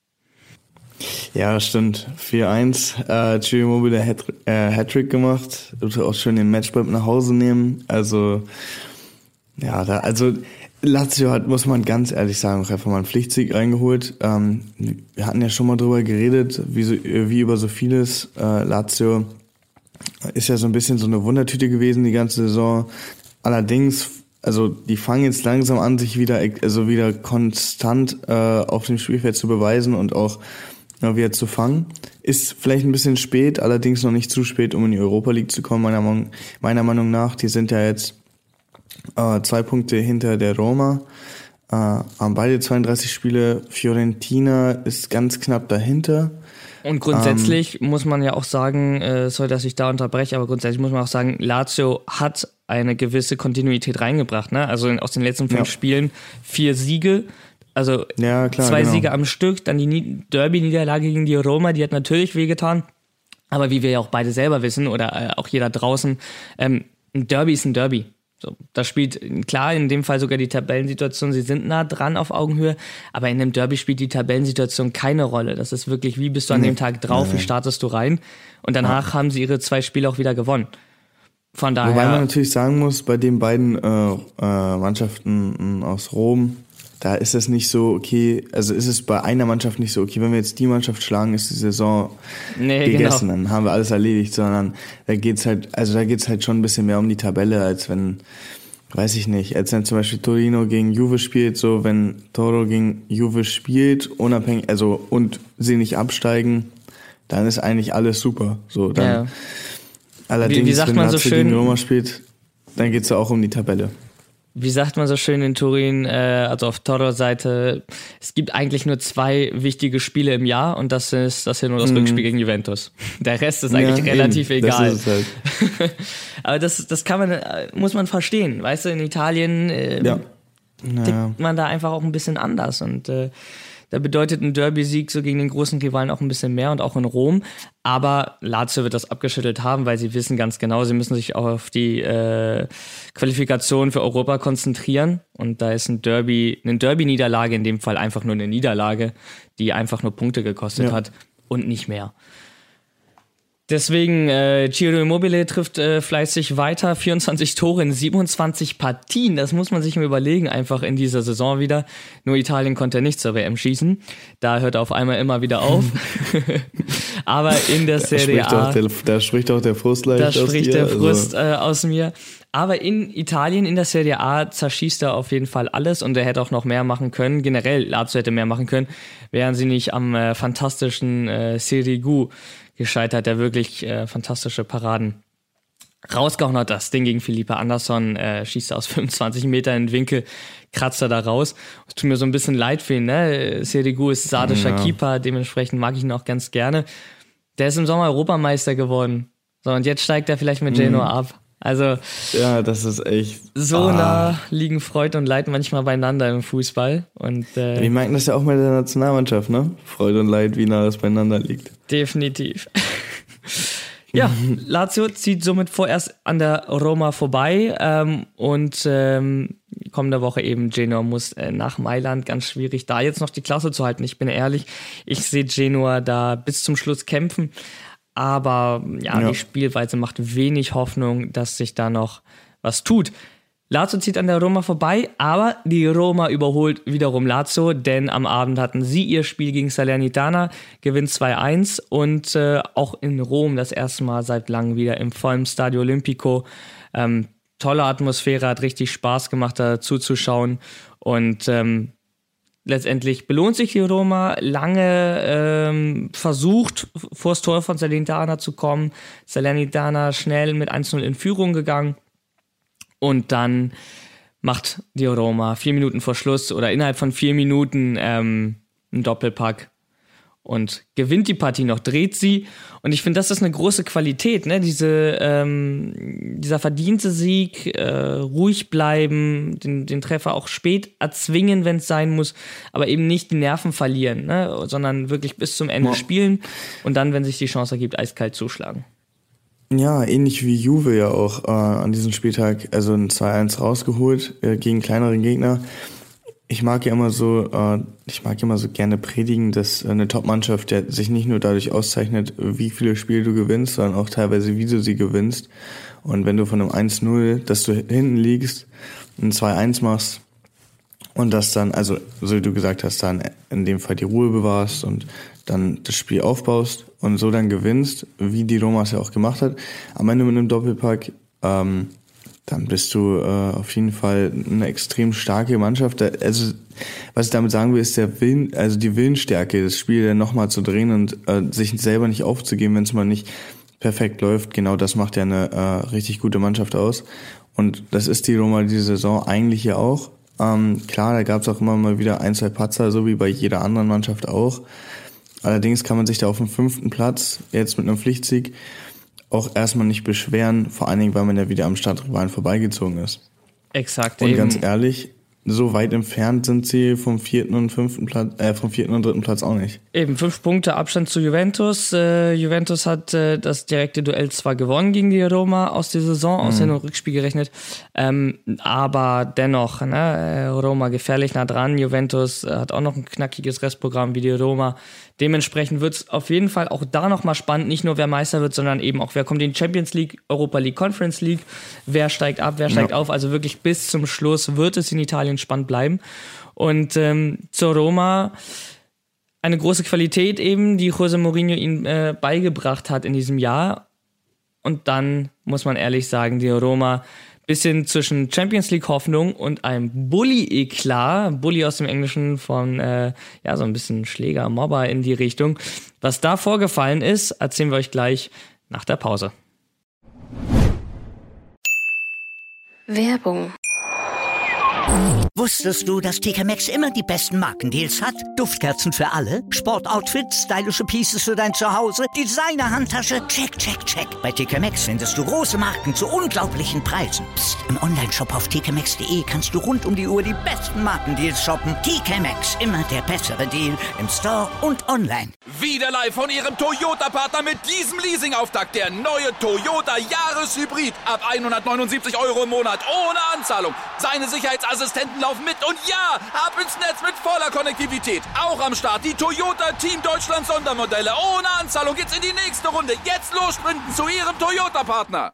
Ja, das stimmt. vier eins. Äh, Ciro Immobile hat äh, Hattrick gemacht. Durfte auch schön den Matchball nach Hause nehmen. Also, ja, da, also Lazio hat, muss man ganz ehrlich sagen, auch einfach mal einen Pflichtsieg reingeholt. Ähm, wir hatten ja schon mal drüber geredet, wie, so, wie über so vieles. Äh, Lazio ist ja so ein bisschen so eine Wundertüte gewesen die ganze Saison. Allerdings, also die fangen jetzt langsam an, sich wieder, also wieder konstant äh, auf dem Spielfeld zu beweisen und auch ja, wieder zu fangen. Ist vielleicht ein bisschen spät, allerdings noch nicht zu spät, um in die Europa League zu kommen, meiner Meinung, meiner Meinung nach. Die sind ja jetzt Uh, zwei Punkte hinter der Roma, uh, haben beide zweiunddreißig Spiele. Fiorentina ist ganz knapp dahinter. Und grundsätzlich um, muss man ja auch sagen, äh, sorry, dass ich da unterbreche, aber grundsätzlich muss man auch sagen, Lazio hat eine gewisse Kontinuität reingebracht. Ne? Also aus den letzten fünf ja. Spielen vier Siege, also ja, klar, zwei genau. Siege am Stück, dann die Derby-Niederlage gegen die Roma, die hat natürlich wehgetan. Aber wie wir ja auch beide selber wissen oder äh, auch jeder draußen, ähm, ein Derby ist ein Derby. So, das spielt klar in dem Fall sogar die Tabellensituation, sie sind nah dran auf Augenhöhe, aber in einem Derby spielt die Tabellensituation keine Rolle. Das ist wirklich, wie bist du an nee. dem Tag drauf, nee. wie startest du rein und danach ja. haben sie ihre zwei Spiele auch wieder gewonnen. Von daher. Wobei man natürlich sagen muss, bei den beiden äh, äh, Mannschaften aus Rom, da ist es nicht so, okay, also ist es bei einer Mannschaft nicht so, okay, wenn wir jetzt die Mannschaft schlagen, ist die Saison nee, gegessen, genau. dann haben wir alles erledigt, sondern da geht's halt, also da geht's halt schon ein bisschen mehr um die Tabelle, als wenn, weiß ich nicht, als wenn zum Beispiel Torino gegen Juve spielt, so wenn Toro gegen Juve spielt, unabhängig, also und sie nicht absteigen, dann ist eigentlich alles super, so dann. Ja. Allerdings, wie, wie sagt wenn man Lazio so schön, gegen Roma spielt, dann geht's ja auch um die Tabelle. Wie sagt man so schön in Turin, äh, also auf Toros Seite, es gibt eigentlich nur zwei wichtige Spiele im Jahr und das ist das Hin- und das mm. Rückspiel gegen Juventus. Der Rest ist eigentlich ja, relativ eben. egal. Das ist es halt. Aber das, das kann man, muss man verstehen. Weißt du, in Italien äh, ja. Ja. tickt man da einfach auch ein bisschen anders und äh, da bedeutet ein Derby-Sieg so gegen den großen Rivalen auch ein bisschen mehr und auch in Rom. Aber Lazio wird das abgeschüttelt haben, weil sie wissen ganz genau, sie müssen sich auch auf die äh, Qualifikation für Europa konzentrieren. Und da ist ein Derby, eine Derby-Niederlage in dem Fall einfach nur eine Niederlage, die einfach nur Punkte gekostet ja. hat und nicht mehr. Deswegen, äh, Ciro Immobile trifft äh, fleißig weiter, vierundzwanzig Tore in siebenundzwanzig Partien, das muss man sich mal überlegen, einfach in dieser Saison wieder. Nur Italien konnte nicht zur W M schießen, da hört er auf einmal immer wieder auf. Aber in der Serie A... Der, da spricht auch der Frust leicht aus dir. Da spricht der Frust also. äh, aus mir. Aber in Italien, in der Serie A, zerschießt er auf jeden Fall alles und er hätte auch noch mehr machen können. Generell, Lazio hätte mehr machen können, wären sie nicht am äh, fantastischen äh, Sirigu gescheitert, der wirklich äh, fantastische Paraden rausgehauen hat. Das Ding gegen Felipe Anderson, äh, schießt er aus fünfundzwanzig Metern in den Winkel, kratzt er da raus. Es tut mir so ein bisschen leid für ihn, ne? Sirigu ist sardischer ja. Keeper, dementsprechend mag ich ihn auch ganz gerne. Der ist im Sommer Europameister geworden. So, und jetzt steigt er vielleicht mit Genoa mhm. ab. Also, ja, das ist echt. So ah. nah liegen Freude und Leid manchmal beieinander im Fußball. Und, äh, ja, die merken das ja auch mit der Nationalmannschaft, ne? Freude und Leid, wie nah das beieinander liegt. Definitiv. Ja, Lazio zieht somit vorerst an der Roma vorbei ähm, und ähm, kommende Woche eben Genoa muss äh, nach Mailand. Ganz schwierig, da jetzt noch die Klasse zu halten. Ich bin ehrlich, ich sehe Genoa da bis zum Schluss kämpfen. Aber ja, ja, die Spielweise macht wenig Hoffnung, dass sich da noch was tut. Lazio zieht an der Roma vorbei, aber die Roma überholt wiederum Lazio, denn am Abend hatten sie ihr Spiel gegen Salernitana, gewinnt zwei eins und äh, auch in Rom das erste Mal seit langem wieder im vollen Stadio Olimpico. Ähm, tolle Atmosphäre, hat richtig Spaß gemacht, da zuzuschauen und ähm, letztendlich belohnt sich die Roma, lange ähm, versucht, vor das Tor von Salernitana zu kommen. Salernitana schnell mit eins null in Führung gegangen. Und dann macht die Roma vier Minuten vor Schluss oder innerhalb von vier Minuten ähm, einen Doppelpack und gewinnt die Partie noch, dreht sie. Und ich finde, das ist eine große Qualität, ne? Diese, ähm, dieser verdiente Sieg, äh, ruhig bleiben, den, den Treffer auch spät erzwingen, wenn es sein muss, aber eben nicht die Nerven verlieren, ne? Sondern wirklich bis zum Ende ja. spielen und dann, wenn sich die Chance ergibt, eiskalt zuschlagen. Ja, ähnlich wie Juve ja auch äh, an diesem Spieltag, also ein zwei eins rausgeholt äh, gegen kleinere Gegner. Ich mag ja immer so, äh, ich mag ja immer so gerne predigen, dass eine Top-Mannschaft ja sich nicht nur dadurch auszeichnet, wie viele Spiele du gewinnst, sondern auch teilweise, wie du sie gewinnst. Und wenn du von einem eins null, dass du hinten liegst, ein zwei eins machst und das dann, also so wie du gesagt hast, dann in dem Fall die Ruhe bewahrst und dann das Spiel aufbaust und so dann gewinnst, wie die Roma es ja auch gemacht hat, am Ende mit einem Doppelpack, ähm, dann bist du äh, auf jeden Fall eine extrem starke Mannschaft. Also was ich damit sagen will, ist der Willen, also die Willensstärke, das Spiel dann nochmal zu drehen und äh, sich selber nicht aufzugeben, wenn es mal nicht perfekt läuft. Genau das macht ja eine äh, richtig gute Mannschaft aus. Und das ist die Roma diese Saison eigentlich ja auch. Ähm, klar, da gab es auch immer mal wieder ein, zwei Patzer, so wie bei jeder anderen Mannschaft auch. Allerdings kann man sich da auf dem fünften Platz, jetzt mit einem Pflichtsieg, auch erstmal nicht beschweren, vor allen Dingen, weil man ja wieder am Stadtrivalen vorbeigezogen ist. Exakt. Und eben. ganz ehrlich, so weit entfernt sind sie vom vierten und fünften Platz, äh, vom vierten und dritten Platz auch nicht. Eben, fünf Punkte Abstand zu Juventus. Äh, Juventus hat äh, das direkte Duell zwar gewonnen gegen die Roma aus der Saison, aus mhm. Hin- und Rückspiel gerechnet, ähm, aber dennoch, ne, Roma gefährlich nah dran. Juventus äh, hat auch noch ein knackiges Restprogramm wie die Roma. Dementsprechend wird es auf jeden Fall auch da nochmal spannend, nicht nur wer Meister wird, sondern eben auch wer kommt in die Champions League, Europa League, Conference League, wer steigt ab, wer steigt ja. auf. Also wirklich bis zum Schluss wird es in Italien spannend bleiben. Und ähm, zur Roma eine große Qualität eben, die José Mourinho ihnen äh, beigebracht hat in diesem Jahr. Und dann muss man ehrlich sagen, die Roma bisschen zwischen Champions League Hoffnung und einem Bully-Eklat, Bully aus dem Englischen von, äh, ja, so ein bisschen Schläger, Mobber in die Richtung. Was da vorgefallen ist, erzählen wir euch gleich nach der Pause. Werbung. Wusstest du, dass T K Maxx immer die besten Markendeals hat? Duftkerzen für alle, Sportoutfits, stylische Pieces für dein Zuhause, Designer-Handtasche, check, check, check. Bei T K Maxx findest du große Marken zu unglaublichen Preisen. Psst. Im Onlineshop auf t k maxx punkt d e kannst du rund um die Uhr die besten Markendeals shoppen. T K Maxx, immer der bessere Deal im Store und online. Wieder live von ihrem Toyota-Partner mit diesem Leasing-Auftakt. Der neue Toyota Jahreshybrid. Ab hundertneunundsiebzig Euro im Monat ohne Anzahlung. Seine Sicherheitsassistenten laufen mit und ja, ab ins Netz mit voller Konnektivität. Auch am Start die Toyota Team Deutschland Sondermodelle. Ohne Anzahlung geht's in die nächste Runde. Jetzt los sprinten zu ihrem Toyota-Partner.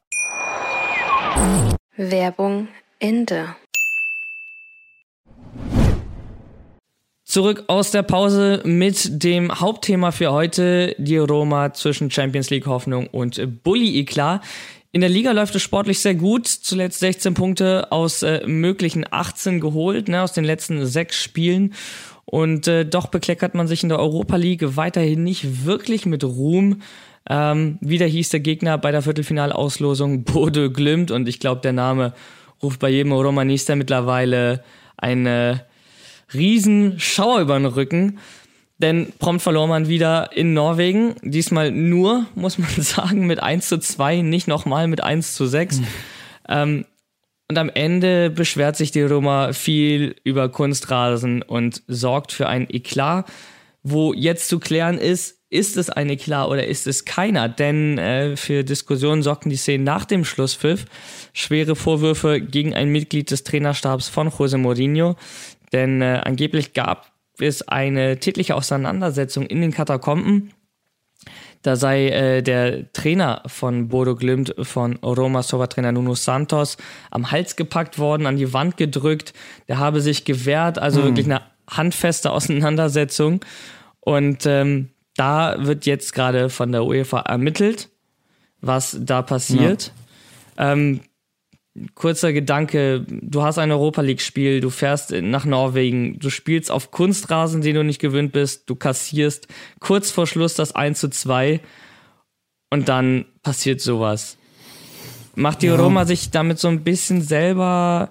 Werbung Ende. Zurück aus der Pause mit dem Hauptthema für heute, die Roma zwischen Champions League Hoffnung und Bulli-Eklat. In der Liga läuft es sportlich sehr gut, zuletzt sechzehn Punkte aus äh, möglichen achtzehn geholt, ne, aus den letzten sechs Spielen. Und äh, doch bekleckert man sich in der Europa League weiterhin nicht wirklich mit Ruhm. Ähm, wieder hieß der Gegner bei der Viertelfinalauslosung Bodø Glimt und ich glaube, der Name ruft bei jedem Romanista mittlerweile eine riesen Schauer über den Rücken, denn prompt verlor man wieder in Norwegen, diesmal nur, muss man sagen, mit eins zu zwei, nicht nochmal mit eins zu sechs. Mhm. Ähm, und am Ende beschwert sich die Roma viel über Kunstrasen und sorgt für ein Eklat, wo jetzt zu klären ist, ist es ein Eklat oder ist es keiner? Denn äh, für Diskussionen sorgten die Szenen nach dem Schlusspfiff. Schwere Vorwürfe gegen ein Mitglied des Trainerstabs von José Mourinho. Denn äh, angeblich gab es eine tätliche Auseinandersetzung in den Katakomben. Da sei äh, der Trainer von Bodø Glimt, von Romas Torwarttrainer Nuno Santos, am Hals gepackt worden, an die Wand gedrückt. Der habe sich gewehrt, also mhm. wirklich eine handfeste Auseinandersetzung. Und ähm, da wird jetzt gerade von der UEFA ermittelt, was da passiert. Ja. Ähm, kurzer Gedanke, du hast ein Europa-League-Spiel, du fährst nach Norwegen, du spielst auf Kunstrasen, den du nicht gewöhnt bist, du kassierst kurz vor Schluss das eins zu zwei und dann passiert sowas. Macht die ja. Roma sich damit so ein bisschen selber...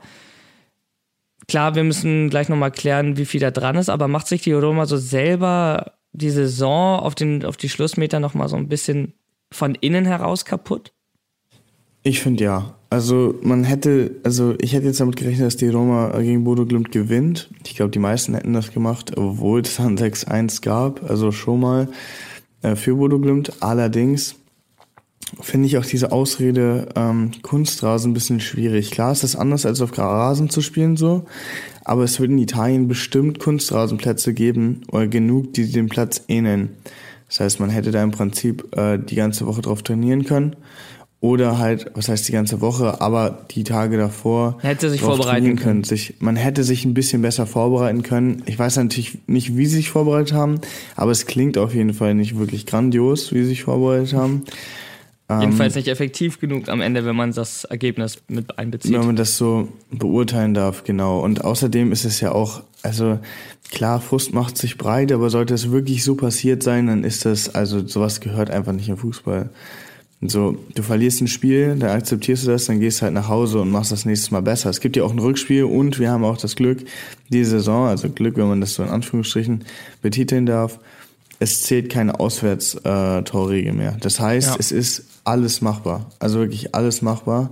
Klar, wir müssen gleich nochmal klären, wie viel da dran ist, aber macht sich die Roma so selber die Saison auf, den, auf die Schlussmeter nochmal so ein bisschen von innen heraus kaputt? Ich finde ja. Also man hätte, also ich hätte jetzt damit gerechnet, dass die Roma gegen Bodø Glimt gewinnt. Ich glaube, die meisten hätten das gemacht, obwohl es dann sechs eins gab, also schon mal äh, für Bodø Glimt. Allerdings finde ich auch diese Ausrede ähm, Kunstrasen ein bisschen schwierig. Klar ist das anders, als auf Rasen zu spielen so, aber es wird in Italien bestimmt Kunstrasenplätze geben oder genug, die den Platz ähneln. Das heißt, man hätte da im Prinzip äh, die ganze Woche drauf trainieren können oder halt, was heißt die ganze Woche, aber die Tage davor hätte sich vorbereiten können. Sich, man hätte sich ein bisschen besser vorbereiten können. Ich weiß natürlich nicht, wie sie sich vorbereitet haben, aber es klingt auf jeden Fall nicht wirklich grandios, wie sie sich vorbereitet haben. Jedenfalls nicht effektiv genug am Ende, wenn man das Ergebnis mit einbezieht. Wenn man das so beurteilen darf, genau. Und außerdem ist es ja auch, also klar, Frust macht sich breit, aber sollte es wirklich so passiert sein, dann ist das, also sowas gehört einfach nicht im Fußball. So, du verlierst ein Spiel, dann akzeptierst du das, dann gehst halt nach Hause und machst das nächstes Mal besser. Es gibt ja auch ein Rückspiel und wir haben auch das Glück, die Saison, also Glück, wenn man das so in Anführungsstrichen betiteln darf, es zählt keine Auswärtstorregel mehr. Das heißt, ja. es ist alles machbar. Also wirklich alles machbar.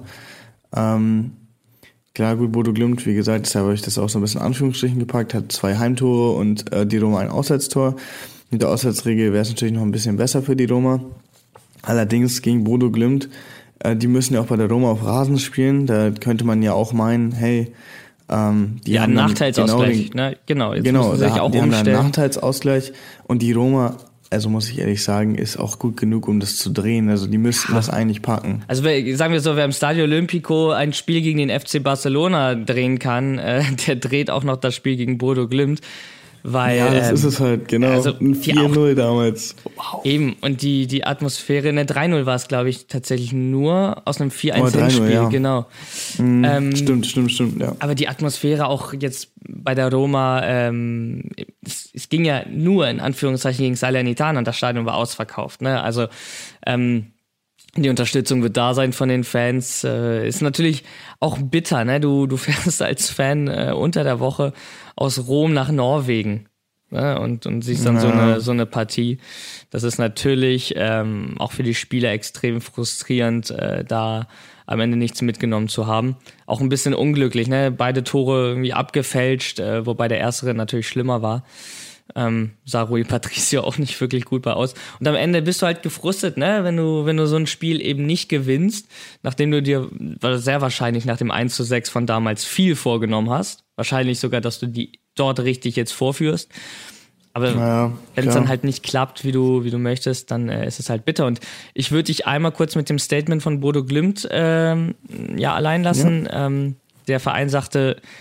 Ähm, klar, gut, Bodø Glimt, wie gesagt, deshalb habe ich das auch so ein bisschen in Anführungsstrichen gepackt, hat zwei Heimtore und äh, die Roma ein Auswärtstor. Mit der Auswärtsregel wäre es natürlich noch ein bisschen besser für die Roma. Allerdings gegen Bodø Glimt, äh, die müssen ja auch bei der Roma auf Rasen spielen. Da könnte man ja auch meinen, hey, Ähm, die ja, haben Nachteilsausgleich, genau, ne? Genau, jetzt genau müssen sie sich da, auch die umstellen. haben da einen Nachteilsausgleich und die Roma, also muss ich ehrlich sagen, ist auch gut genug, um das zu drehen. Also die müssten ja. das eigentlich packen. Also sagen wir so, wer im Stadio Olimpico ein Spiel gegen den F C Barcelona drehen kann, äh, der dreht auch noch das Spiel gegen Bodø Glimt. Weil, ja, das ähm, ist es halt, genau. Also ein vier null damals. Wow. Eben, und die, die Atmosphäre, ne, drei null war es, glaube ich, tatsächlich nur aus einem vier eins Spiel, ja. genau. Mhm, ähm, stimmt, stimmt, stimmt, ja. Aber die Atmosphäre auch jetzt bei der Roma, ähm, es, es ging ja nur in Anführungszeichen gegen Salernitana und das Stadion war ausverkauft, ne, also, ähm, die Unterstützung wird da sein von den Fans. Äh, ist natürlich auch bitter, ne? Du, du fährst als Fan äh, unter der Woche aus Rom nach Norwegen, ne? und, und siehst dann ja. so eine, so eine Partie. Das ist natürlich ähm, auch für die Spieler extrem frustrierend, äh, da am Ende nichts mitgenommen zu haben. Auch ein bisschen unglücklich, ne? Beide Tore irgendwie abgefälscht, äh, wobei der erstere natürlich schlimmer war. Ähm, sah Rui Patricio auch nicht wirklich gut bei aus. Und am Ende bist du halt gefrustet, ne, wenn du, wenn du so ein Spiel eben nicht gewinnst, nachdem du dir sehr wahrscheinlich nach dem eins zu sechs von damals viel vorgenommen hast. Wahrscheinlich sogar, dass du die dort richtig jetzt vorführst. Aber naja, wenn es dann halt nicht klappt, wie du, wie du möchtest, dann äh, ist es halt bitter. Und ich würde dich einmal kurz mit dem Statement von Bodø Glimt ähm, ja, allein lassen. Ja. Ähm, der Verein sagte,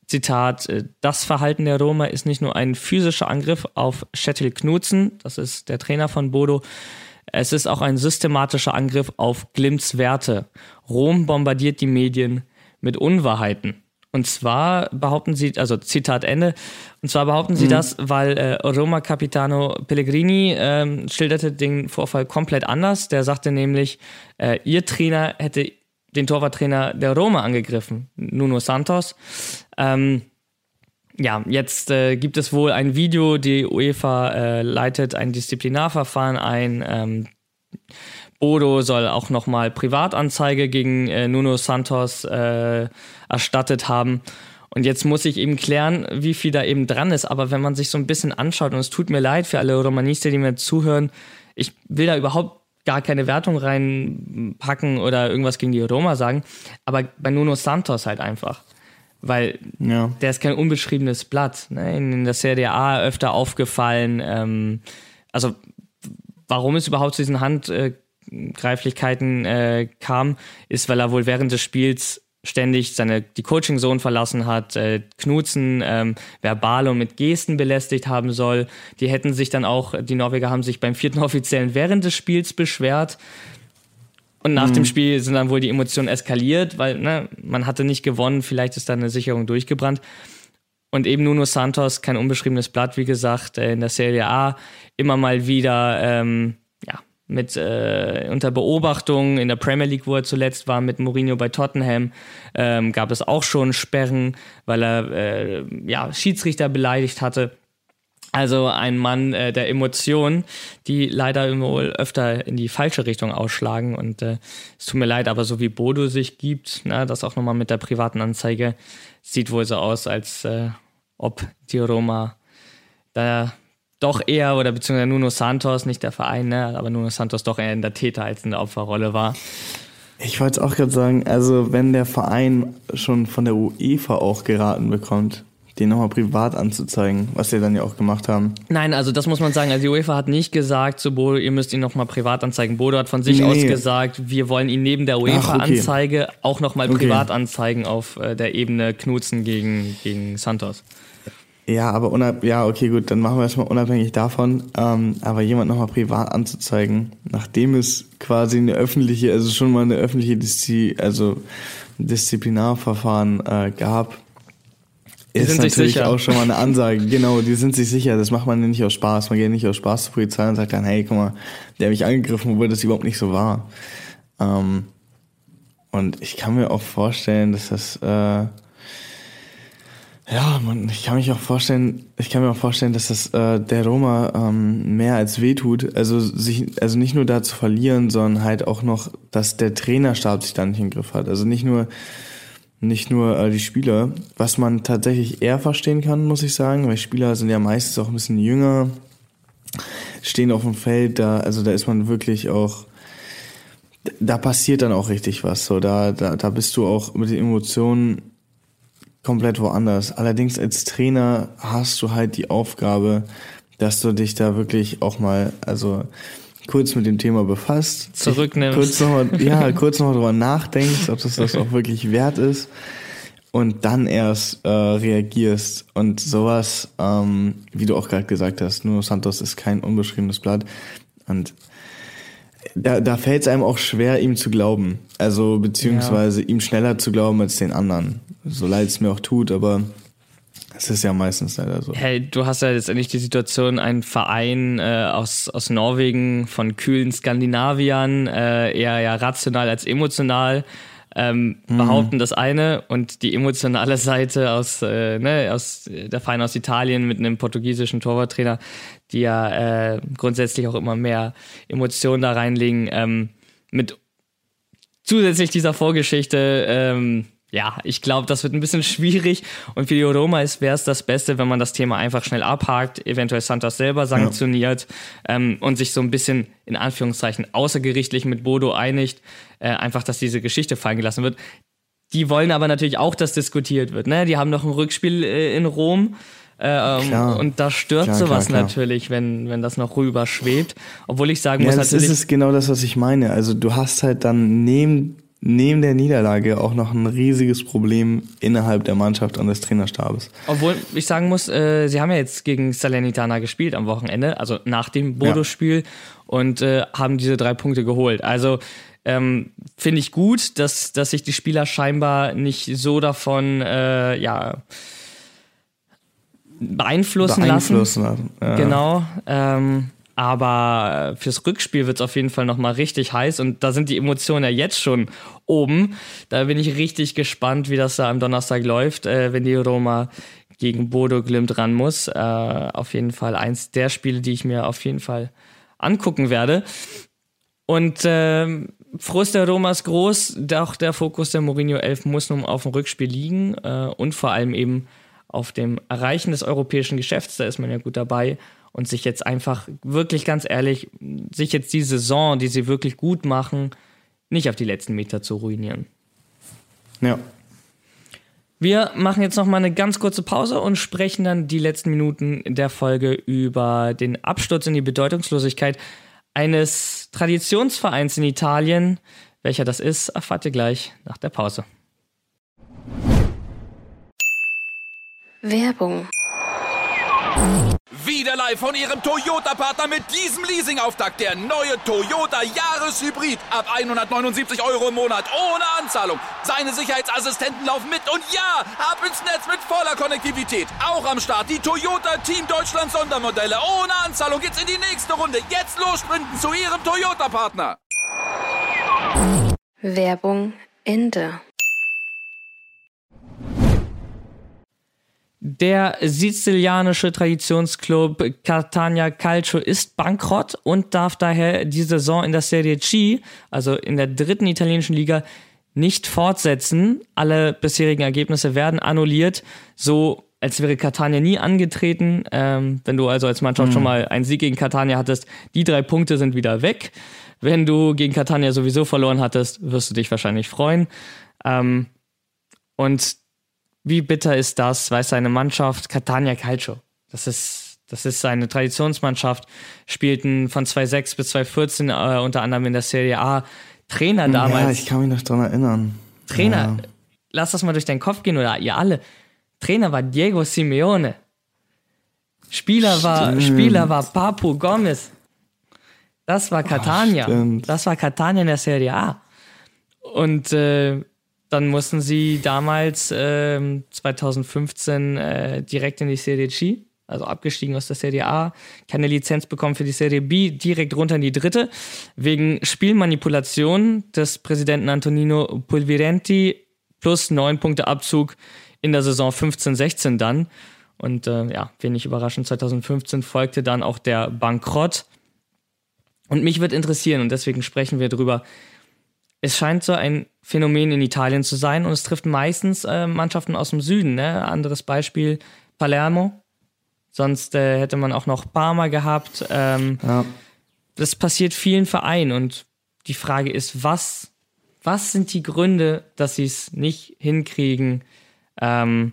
Zitat, das Verhalten der Roma ist nicht nur ein physischer Angriff auf Kjetil Knutsen, das ist der Trainer von Bodo, es ist auch ein systematischer Angriff auf Glimts Werte. Rom bombardiert die Medien mit Unwahrheiten. Und zwar behaupten sie, also Zitat Ende, und zwar behaupten sie mhm. das, weil äh, Roma-Capitano Pellegrini ähm, schilderte den Vorfall komplett anders. Der sagte nämlich, äh, ihr Trainer hätte den Torwarttrainer der Roma angegriffen, Nuno Santos. Ähm, ja, jetzt äh, gibt es wohl ein Video, die UEFA äh, leitet ein Disziplinarverfahren ein. Ähm, Bodo soll auch nochmal Privatanzeige gegen äh, Nuno Santos äh, erstattet haben. Und jetzt muss ich eben klären, wie viel da eben dran ist. Aber wenn man sich so ein bisschen anschaut, und es tut mir leid für alle Romanisten, die mir zuhören, ich will da überhaupt gar keine Wertung reinpacken oder irgendwas gegen die Roma sagen, aber bei Nuno Santos halt einfach. Weil ja. der ist kein unbeschriebenes Blatt. Ne? In der Serie A öfter aufgefallen. Ähm, also warum es überhaupt zu diesen Handgreiflichkeiten äh, kam, ist, weil er wohl während des Spiels ständig seine die Coaching-Zone verlassen hat, äh, Knutsen ähm, verbal und mit Gesten belästigt haben soll. Die hätten sich dann auch, die Norweger haben sich beim vierten Offiziellen während des Spiels beschwert. Und nach mhm. dem Spiel sind dann wohl die Emotionen eskaliert, weil ne, man hatte nicht gewonnen, vielleicht ist da eine Sicherung durchgebrannt. Und eben Nuno Santos, kein unbeschriebenes Blatt, wie gesagt, äh, in der Serie A immer mal wieder ähm, ja, mit äh, unter Beobachtung. In der Premier League, wo er zuletzt war, mit Mourinho bei Tottenham, ähm, gab es auch schon Sperren, weil er äh, ja, Schiedsrichter beleidigt hatte. Also ein Mann äh, der Emotionen, die leider wohl öfter in die falsche Richtung ausschlagen. Und äh, es tut mir leid, aber so wie Bodo sich gibt, na, das auch nochmal mit der privaten Anzeige, sieht wohl so aus, als äh, ob die Roma da doch eher, oder beziehungsweise Nuno Santos, nicht der Verein, ne, aber Nuno Santos doch eher in der Täter- als in der Opferrolle war. Ich wollte es auch gerade sagen, also wenn der Verein schon von der UEFA auch geraten bekommt, den nochmal privat anzuzeigen, was sie dann ja auch gemacht haben. Nein, also das muss man sagen, also die UEFA hat nicht gesagt zu Bodo, ihr müsst ihn nochmal privat anzeigen. Bodo hat von sich nee. aus gesagt, wir wollen ihn neben der UEFA-Anzeige okay. auch nochmal okay. privat anzeigen auf äh, der Ebene Knutsen gegen, gegen Santos. Ja, aber unab- ja, okay, gut, dann machen wir es mal unabhängig davon. Ähm, aber jemand nochmal privat anzuzeigen, nachdem es quasi eine öffentliche, also schon mal eine öffentliche Diszi- also Disziplinarverfahren äh, gab, die ist sind natürlich sich sicher. Auch schon mal eine Ansage. Genau, die sind sich sicher. Das macht man nicht aus Spaß. Man geht nicht aus Spaß zur Polizei und sagt dann, hey, guck mal, der hat mich angegriffen, obwohl das überhaupt nicht so war. Ähm, und ich kann mir auch vorstellen, dass das, äh, ja, man, ich kann mich auch vorstellen, ich kann mir auch vorstellen, dass das äh, der Roma ähm, mehr als wehtut. Also sich, also nicht nur da zu verlieren, sondern halt auch noch, dass der Trainerstab sich da nicht im Griff hat. Also nicht nur Nicht nur äh, die Spieler, was man tatsächlich eher verstehen kann, muss ich sagen, weil Spieler sind ja meistens auch ein bisschen jünger, stehen auf dem Feld, da, also da ist man wirklich auch, da passiert dann auch richtig was, so, da, da, da bist du auch mit den Emotionen komplett woanders. Allerdings als Trainer hast du halt die Aufgabe, dass du dich da wirklich auch mal, also kurz mit dem Thema befasst, zurücknimmst, kurz noch mal, ja, kurz noch mal drüber nachdenkst, ob das das auch wirklich wert ist und dann erst äh, reagierst. Und sowas, ähm, wie du auch gerade gesagt hast, Nuno Santos ist kein unbeschriebenes Blatt und da, da fällt es einem auch schwer, ihm zu glauben, also beziehungsweise ja. ihm schneller zu glauben als den anderen. So leid es mir auch tut, aber es ist ja meistens leider so. Hey, du hast ja letztendlich die Situation, ein Verein äh, aus, aus Norwegen von kühlen Skandinaviern, äh, eher ja rational als emotional, ähm, mhm. behaupten das eine, und die emotionale Seite aus, äh, ne, aus der Verein aus Italien mit einem portugiesischen Torwarttrainer, die ja äh, grundsätzlich auch immer mehr Emotionen da reinlegen, ähm, mit zusätzlich dieser Vorgeschichte, ähm, ja, ich glaube, das wird ein bisschen schwierig, und für die Roma wäre es das Beste, wenn man das Thema einfach schnell abhakt, eventuell Santos selber sanktioniert, ja. ähm, und sich so ein bisschen in Anführungszeichen außergerichtlich mit Bodo einigt, äh, einfach, dass diese Geschichte fallen gelassen wird. Die wollen aber natürlich auch, dass diskutiert wird, ne? Die haben noch ein Rückspiel äh, in Rom, äh, ähm, und da stört klar, sowas klar, klar. natürlich, wenn, wenn das noch rüber schwebt, obwohl ich sagen ja, muss das natürlich... Das ist genau das, was ich meine, also du hast halt dann neben neben der Niederlage auch noch ein riesiges Problem innerhalb der Mannschaft und des Trainerstabes. Obwohl ich sagen muss, äh, sie haben ja jetzt gegen Salernitana gespielt am Wochenende, also nach dem Bodo-Spiel ja. und äh, haben diese drei Punkte geholt. Also ähm, finde ich gut, dass, dass sich die Spieler scheinbar nicht so davon äh, ja, beeinflussen, beeinflussen lassen. lassen. Ja. Genau. Ähm, Aber fürs Rückspiel wird es auf jeden Fall nochmal richtig heiß und da sind die Emotionen ja jetzt schon oben. Da bin ich richtig gespannt, wie das da am Donnerstag läuft, äh, wenn die Roma gegen Bodo Glimt ran muss. Äh, auf jeden Fall eins der Spiele, die ich mir auf jeden Fall angucken werde. Und äh, Frust der Roma ist groß, auch der Fokus der Mourinho elf muss nun auf dem Rückspiel liegen äh, und vor allem eben auf dem Erreichen des europäischen Geschäfts, da ist man ja gut dabei. Und sich jetzt einfach, wirklich ganz ehrlich, sich jetzt die Saison, die sie wirklich gut machen, nicht auf die letzten Meter zu ruinieren. Ja. Wir machen jetzt nochmal eine ganz kurze Pause und sprechen dann die letzten Minuten der Folge über den Absturz in die Bedeutungslosigkeit eines Traditionsvereins in Italien. Welcher das ist, erfahrt ihr gleich nach der Pause. Werbung. Wieder live von Ihrem Toyota-Partner mit diesem Leasing-Auftakt. Der neue Toyota Jahreshybrid. Ab hundertneunundsiebzig Euro im Monat. Ohne Anzahlung. Seine Sicherheitsassistenten laufen mit. Und ja, ab ins Netz mit voller Konnektivität. Auch am Start die Toyota Team Deutschland Sondermodelle. Ohne Anzahlung geht's in die nächste Runde. Jetzt los sprinten zu Ihrem Toyota-Partner. Werbung Ende. Der sizilianische Traditionsclub Catania Calcio ist bankrott und darf daher die Saison in der Serie C, also in der dritten italienischen Liga, nicht fortsetzen. Alle bisherigen Ergebnisse werden annulliert, so als wäre Catania nie angetreten. Ähm, wenn du also als Mannschaft mhm. schon mal einen Sieg gegen Catania hattest, die drei Punkte sind wieder weg. Wenn du gegen Catania sowieso verloren hattest, wirst du dich wahrscheinlich freuen. Ähm, und wie bitter ist das, weil seine Mannschaft, Catania Calcio, das ist, das ist eine Traditionsmannschaft, spielten von zweitausendsechs bis zweitausendvierzehn äh, unter anderem in der Serie A. Trainer damals. Ja, ich kann mich noch dran erinnern. Trainer, ja. Lass das mal durch deinen Kopf gehen oder ihr alle. Trainer war Diego Simeone. Spieler war, Spieler war Papu Gomez. Das war Catania. Oh, das war Catania in der Serie A. Und äh, dann mussten sie damals äh, zweitausendfünfzehn äh, direkt in die Serie C, also abgestiegen aus der Serie A, keine Lizenz bekommen für die Serie B, direkt runter in die dritte, wegen Spielmanipulation des Präsidenten Antonino Pulvirenti plus neun Punkte Abzug in der Saison fünfzehn sechzehn dann. Und äh, ja, wenig überraschend, zweitausendfünfzehn folgte dann auch der Bankrott. Und mich wird interessieren, und deswegen sprechen wir drüber, es scheint so ein Phänomen in Italien zu sein und es trifft meistens äh, Mannschaften aus dem Süden. Ne? Anderes Beispiel, Palermo. Sonst äh, hätte man auch noch Parma gehabt. Ähm, ja. Das passiert vielen Vereinen und die Frage ist, was, was sind die Gründe, dass sie es nicht hinkriegen, ähm,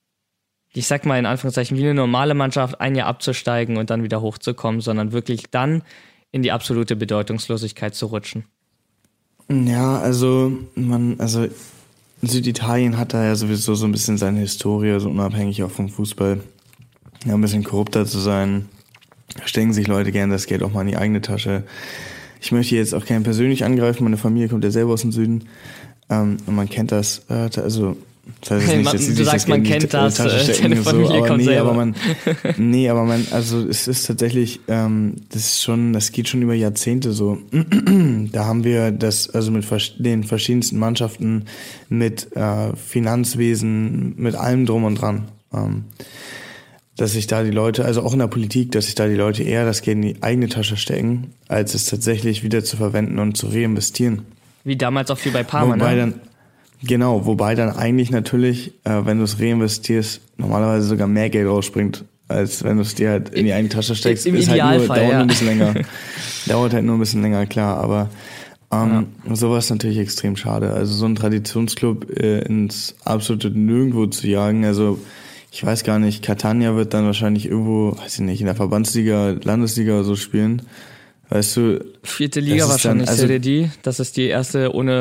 ich sag mal in Anführungszeichen, wie eine normale Mannschaft ein Jahr abzusteigen und dann wieder hochzukommen, sondern wirklich dann in die absolute Bedeutungslosigkeit zu rutschen. Ja, also man, also Süditalien hat da ja sowieso so ein bisschen seine Historie, so unabhängig auch vom Fußball, ja, ein bisschen korrupter zu sein. Da stecken sich Leute gerne das Geld auch mal in die eigene Tasche. Ich möchte jetzt auch keinen persönlich angreifen, meine Familie kommt ja selber aus dem Süden, ähm, und man kennt das, äh, also das heißt hey, nicht, man, dass du sagst, man kennt das, äh, deine Familie so, aber kommt nee, selber. Aber man, nee, aber man, also es ist tatsächlich, ähm, das ist schon, das geht schon über Jahrzehnte so. Da haben wir das, also mit den verschiedensten Mannschaften, mit äh, Finanzwesen, mit allem drum und dran. Ähm, dass sich da die Leute, also auch in der Politik, dass sich da die Leute eher das Geld in die eigene Tasche stecken, als es tatsächlich wieder zu verwenden und zu reinvestieren. Wie damals auch viel bei Parma, Wobei ne? dann, genau, wobei dann eigentlich natürlich, äh, wenn du es reinvestierst, normalerweise sogar mehr Geld rausspringt, als wenn du es dir halt in die eigene Tasche steckst. Im ist halt nur, Idealfall, dauert ja. nur ein bisschen länger. Dauert halt nur ein bisschen länger, klar, aber ähm, ja. sowas ist natürlich extrem schade. Also so ein Traditionsclub äh, ins absolute Nirgendwo zu jagen, also ich weiß gar nicht, Catania wird dann wahrscheinlich irgendwo, weiß ich nicht, in der Verbandsliga, Landesliga oder so spielen. Weißt du? Vierte Liga wahrscheinlich, dann, also, Serie D. Das ist die erste ohne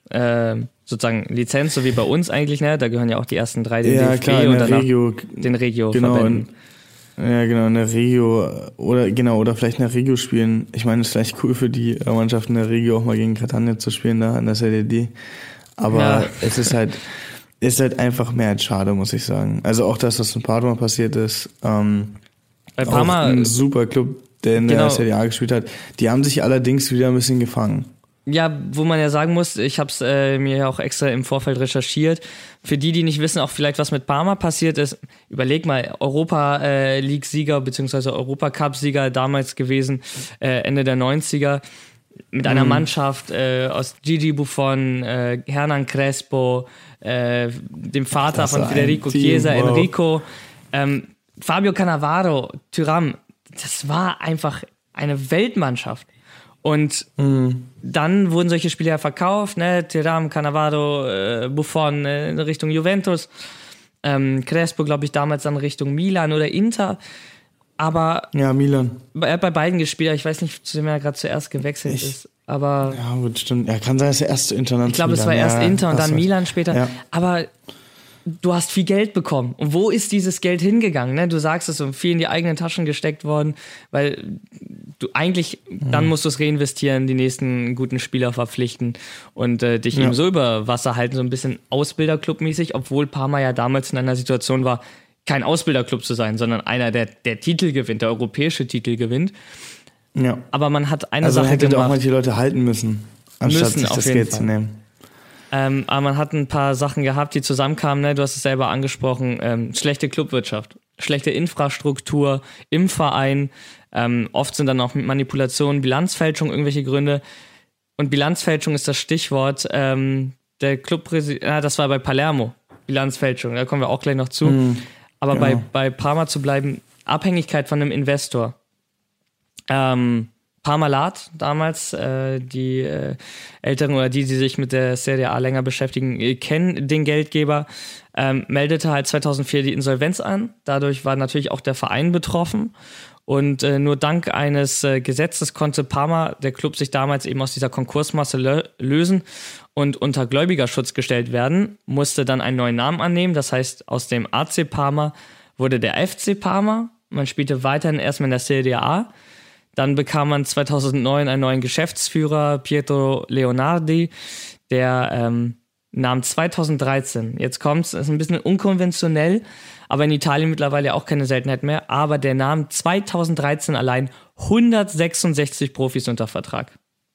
äh, sozusagen Lizenz, so wie bei uns eigentlich, ne? Da gehören ja auch die ersten drei den Ja, D F B klar, in und der danach Regio, den Regio genau, Verbänden. in, ja, genau, in der Regio oder genau, oder vielleicht in der Regio spielen. Ich meine, es ist vielleicht cool für die äh, Mannschaften in der Regio auch mal gegen Catania zu spielen, da in der Serie D. Aber Ja. es ist halt, ist halt einfach mehr als schade, muss ich sagen. Also auch das, was in Padua passiert ist, ähm, Bei auch Parma, ein super Club, der in Genau. der Serie A gespielt hat. Die haben sich allerdings wieder ein bisschen gefangen. ja, wo man ja sagen muss, ich habe es äh, mir ja auch extra im Vorfeld recherchiert. Für die, die nicht wissen, auch vielleicht was mit Parma passiert ist, überleg mal, Europa-League-Sieger bzw. Europacup-Sieger damals gewesen, äh, Ende der neunziger, mit einer Mhm. Mannschaft äh, aus Gigi Buffon, äh, Hernan Crespo, äh, dem Vater Das von war ein Federico Team, Chiesa, wow. Enrico, ähm, Fabio Cannavaro, Thuram. Das war einfach eine Weltmannschaft. Und dann wurden solche Spieler verkauft, ne? Thuram, Cannavaro, äh, Buffon äh, in Richtung Juventus, ähm, Crespo, glaube ich, damals dann Richtung Milan oder Inter. Aber Ja, Milan. er hat bei beiden gespielt, ich weiß nicht, zu wem er gerade zuerst gewechselt Ich- ist. Aber Ja, gut, stimmt. Ja, kann sein, dass er erst zu Inter ich glaube, es war erst Inter und dann Milan später. Ja. Aber du hast viel Geld bekommen. Und wo ist dieses Geld hingegangen? Ne? Du sagst es, so viel in die eigenen Taschen gesteckt worden, weil du eigentlich, dann musst du es reinvestieren, die nächsten guten Spieler verpflichten und äh, dich Ja. eben so über Wasser halten, so ein bisschen Ausbilderclub-mäßig, obwohl Parma ja damals in einer Situation war, kein Ausbilderclub zu sein, sondern einer, der der Titel gewinnt, der europäische Titel gewinnt. Ja. Aber man hat eine Also Sache hätte auch gemacht. manche Leute halten müssen, anstatt Müssen, sich auf das jeden Geld Fall. zu nehmen. Ähm, aber man hat ein paar Sachen gehabt, die zusammenkamen, ne? Du hast es selber angesprochen, ähm, schlechte Clubwirtschaft, schlechte Infrastruktur im Verein, ähm, oft sind dann auch mit Manipulation, Bilanzfälschung irgendwelche Gründe und Bilanzfälschung ist das Stichwort, ähm, der Clubpräsident, ja, das war bei Palermo, Bilanzfälschung, da kommen wir auch gleich noch zu, Mhm, aber genau. bei, bei Parma zu bleiben, Abhängigkeit von einem Investor. Ähm, Parmalat damals, äh, die äh, Älteren oder die, die sich mit der Serie A länger beschäftigen, äh, kennen den Geldgeber, ähm, meldete halt zweitausendvier die Insolvenz an. Dadurch war natürlich auch der Verein betroffen. Und äh, nur dank eines äh, Gesetzes konnte Parma, der Club, sich damals eben aus dieser Konkursmasse lö- lösen und unter Gläubigerschutz gestellt werden, musste dann einen neuen Namen annehmen. Das heißt, aus dem A C Parma wurde der F C Parma. Man spielte weiterhin erstmal in der Serie A. Dann bekam man zweitausendneun einen neuen Geschäftsführer, Pietro Leonardi, der ähm, nahm zweitausenddreizehn, jetzt kommt's, ist ein bisschen unkonventionell, aber in Italien mittlerweile auch keine Seltenheit mehr, aber der nahm zweitausenddreizehn allein hundertsechsundsechzig Profis unter Vertrag.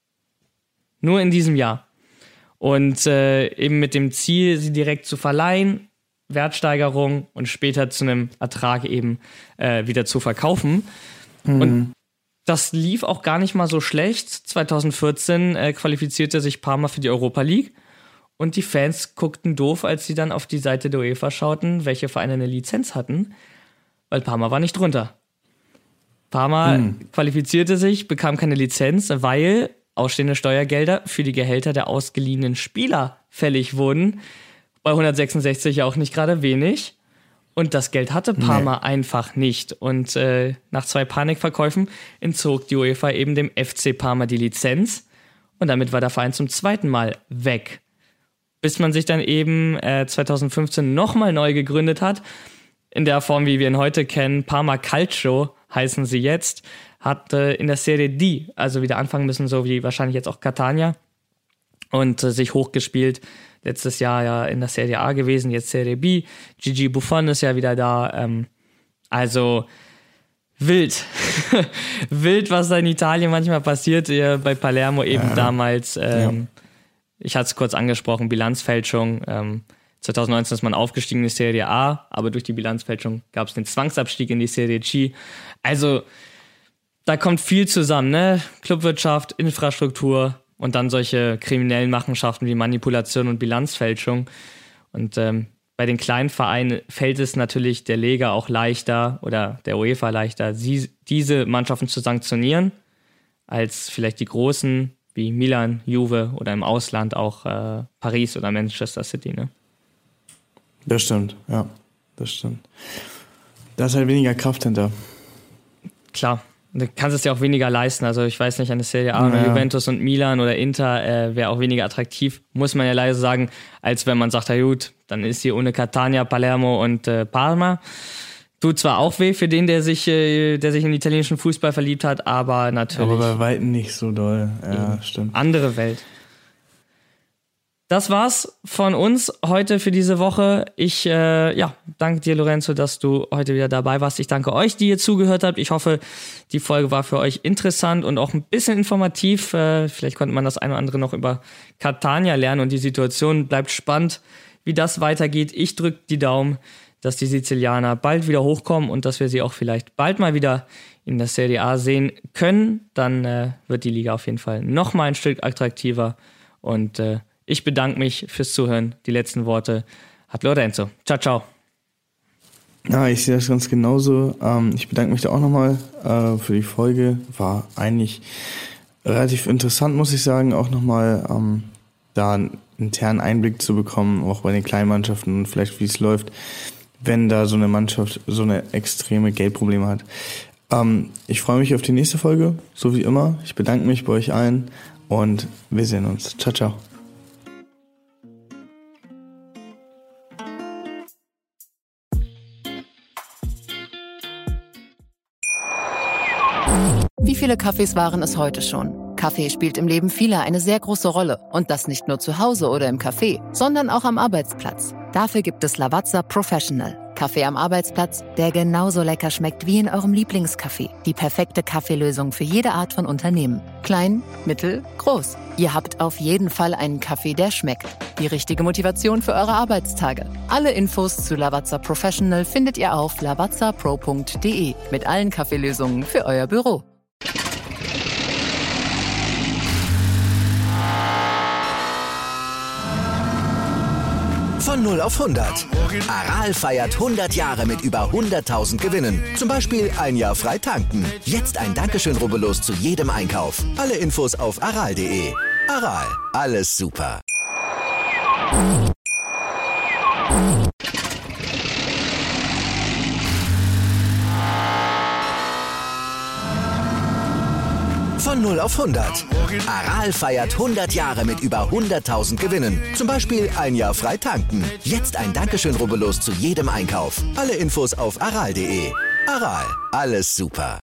Nur in diesem Jahr. Und äh, eben mit dem Ziel, sie direkt zu verleihen, Wertsteigerung und später zu einem Ertrag eben äh, wieder zu verkaufen. Mhm. Und das lief auch gar nicht mal so schlecht. zweitausendvierzehn äh, qualifizierte sich Parma für die Europa League und die Fans guckten doof, als sie dann auf die Seite der UEFA schauten, welche Vereine eine Lizenz hatten, weil Parma war nicht drunter. Parma Mhm. qualifizierte sich, bekam keine Lizenz, weil ausstehende Steuergelder für die Gehälter der ausgeliehenen Spieler fällig wurden. Bei hundertsechsundsechzig ja auch nicht gerade wenig. Und das Geld hatte Parma nee. einfach nicht. Und äh, nach zwei Panikverkäufen entzog die UEFA eben dem F C Parma die Lizenz. Und damit war der Verein zum zweiten Mal weg. Bis man sich dann eben äh, zweitausendfünfzehn nochmal neu gegründet hat. In der Form, wie wir ihn heute kennen. Parma Calcio heißen sie jetzt. Hat äh, in der Serie D, also wieder anfangen müssen, so wie wahrscheinlich jetzt auch Catania. Und äh, sich hochgespielt. Letztes Jahr ja in der Serie A gewesen, jetzt Serie B. Gigi Buffon ist ja wieder da. Ähm, also wild. Wild, was da in Italien manchmal passiert. Ja, bei Palermo eben ja. damals. Ähm, ja. Ich hatte es kurz angesprochen, Bilanzfälschung. Ähm, zweitausendneunzehn ist man aufgestiegen in die Serie A, aber durch die Bilanzfälschung gab es den Zwangsabstieg in die Serie G. Also da kommt viel zusammen, ne? Clubwirtschaft, Infrastruktur, und dann solche kriminellen Machenschaften wie Manipulation und Bilanzfälschung. Und ähm, bei den kleinen Vereinen fällt es natürlich der Lega auch leichter oder der UEFA leichter, sie, diese Mannschaften zu sanktionieren, als vielleicht die großen wie Milan, Juve oder im Ausland auch äh, Paris oder Manchester City. Ne? Das stimmt, ja, das stimmt. Da ist halt weniger Kraft hinter. Klar. Du kannst es ja auch weniger leisten. Also ich weiß nicht, eine Serie A, naja. Juventus und Milan oder Inter äh, wäre auch weniger attraktiv, muss man ja leider sagen, als wenn man sagt, ja gut, dann ist sie ohne Catania, Palermo und äh, Parma. Tut zwar auch weh für den, der sich, äh, der sich in den italienischen Fußball verliebt hat, aber natürlich. Aber bei weitem nicht so doll. Ja, stimmt. Andere Welt. Das war's von uns heute für diese Woche. Ich äh, ja, danke dir, Lorenzo, dass du heute wieder dabei warst. Ich danke euch, die ihr zugehört habt. Ich hoffe, die Folge war für euch interessant und auch ein bisschen informativ. Äh, vielleicht konnte man das eine oder andere noch über Catania lernen und die Situation bleibt spannend, wie das weitergeht. Ich drücke die Daumen, dass die Sizilianer bald wieder hochkommen und dass wir sie auch vielleicht bald mal wieder in der Serie A sehen können. Dann äh, wird die Liga auf jeden Fall noch mal ein Stück attraktiver. Und äh, ich bedanke mich fürs Zuhören. Die letzten Worte hat Lorenzo. Ciao, ciao. Ja, ich sehe das ganz genauso. Ähm, ich bedanke mich da auch nochmal äh, für die Folge. War eigentlich relativ interessant, muss ich sagen, auch nochmal ähm, da einen internen Einblick zu bekommen, auch bei den kleinen Mannschaften und vielleicht wie es läuft, wenn da so eine Mannschaft so eine extreme Geldprobleme hat. Ähm, ich freue mich auf die nächste Folge, so wie immer. Ich bedanke mich bei euch allen und wir sehen uns. Ciao, ciao. Wie viele Kaffees waren es heute schon? Kaffee spielt im Leben vieler eine sehr große Rolle. Und das nicht nur zu Hause oder im Café, sondern auch am Arbeitsplatz. Dafür gibt es Lavazza Professional. Kaffee am Arbeitsplatz, der genauso lecker schmeckt wie in eurem Lieblingscafé. Die perfekte Kaffeelösung für jede Art von Unternehmen. Klein, mittel, groß. Ihr habt auf jeden Fall einen Kaffee, der schmeckt. Die richtige Motivation für eure Arbeitstage. Alle Infos zu Lavazza Professional findet ihr auf lavazza pro punkt de mit allen Kaffeelösungen für euer Büro. Von null auf hundert. Aral feiert hundert Jahre mit über hunderttausend Gewinnen. Zum Beispiel ein Jahr frei tanken. Jetzt ein Dankeschön, rubbellos zu jedem Einkauf. Alle Infos auf aral punkt de. Aral, alles super. Von null auf hundert. Aral feiert hundert Jahre mit über hunderttausend Gewinnen. Zum Beispiel ein Jahr frei tanken. Jetzt ein Dankeschön, rubbellos zu jedem Einkauf. Alle Infos auf aral punkt de. Aral, alles super.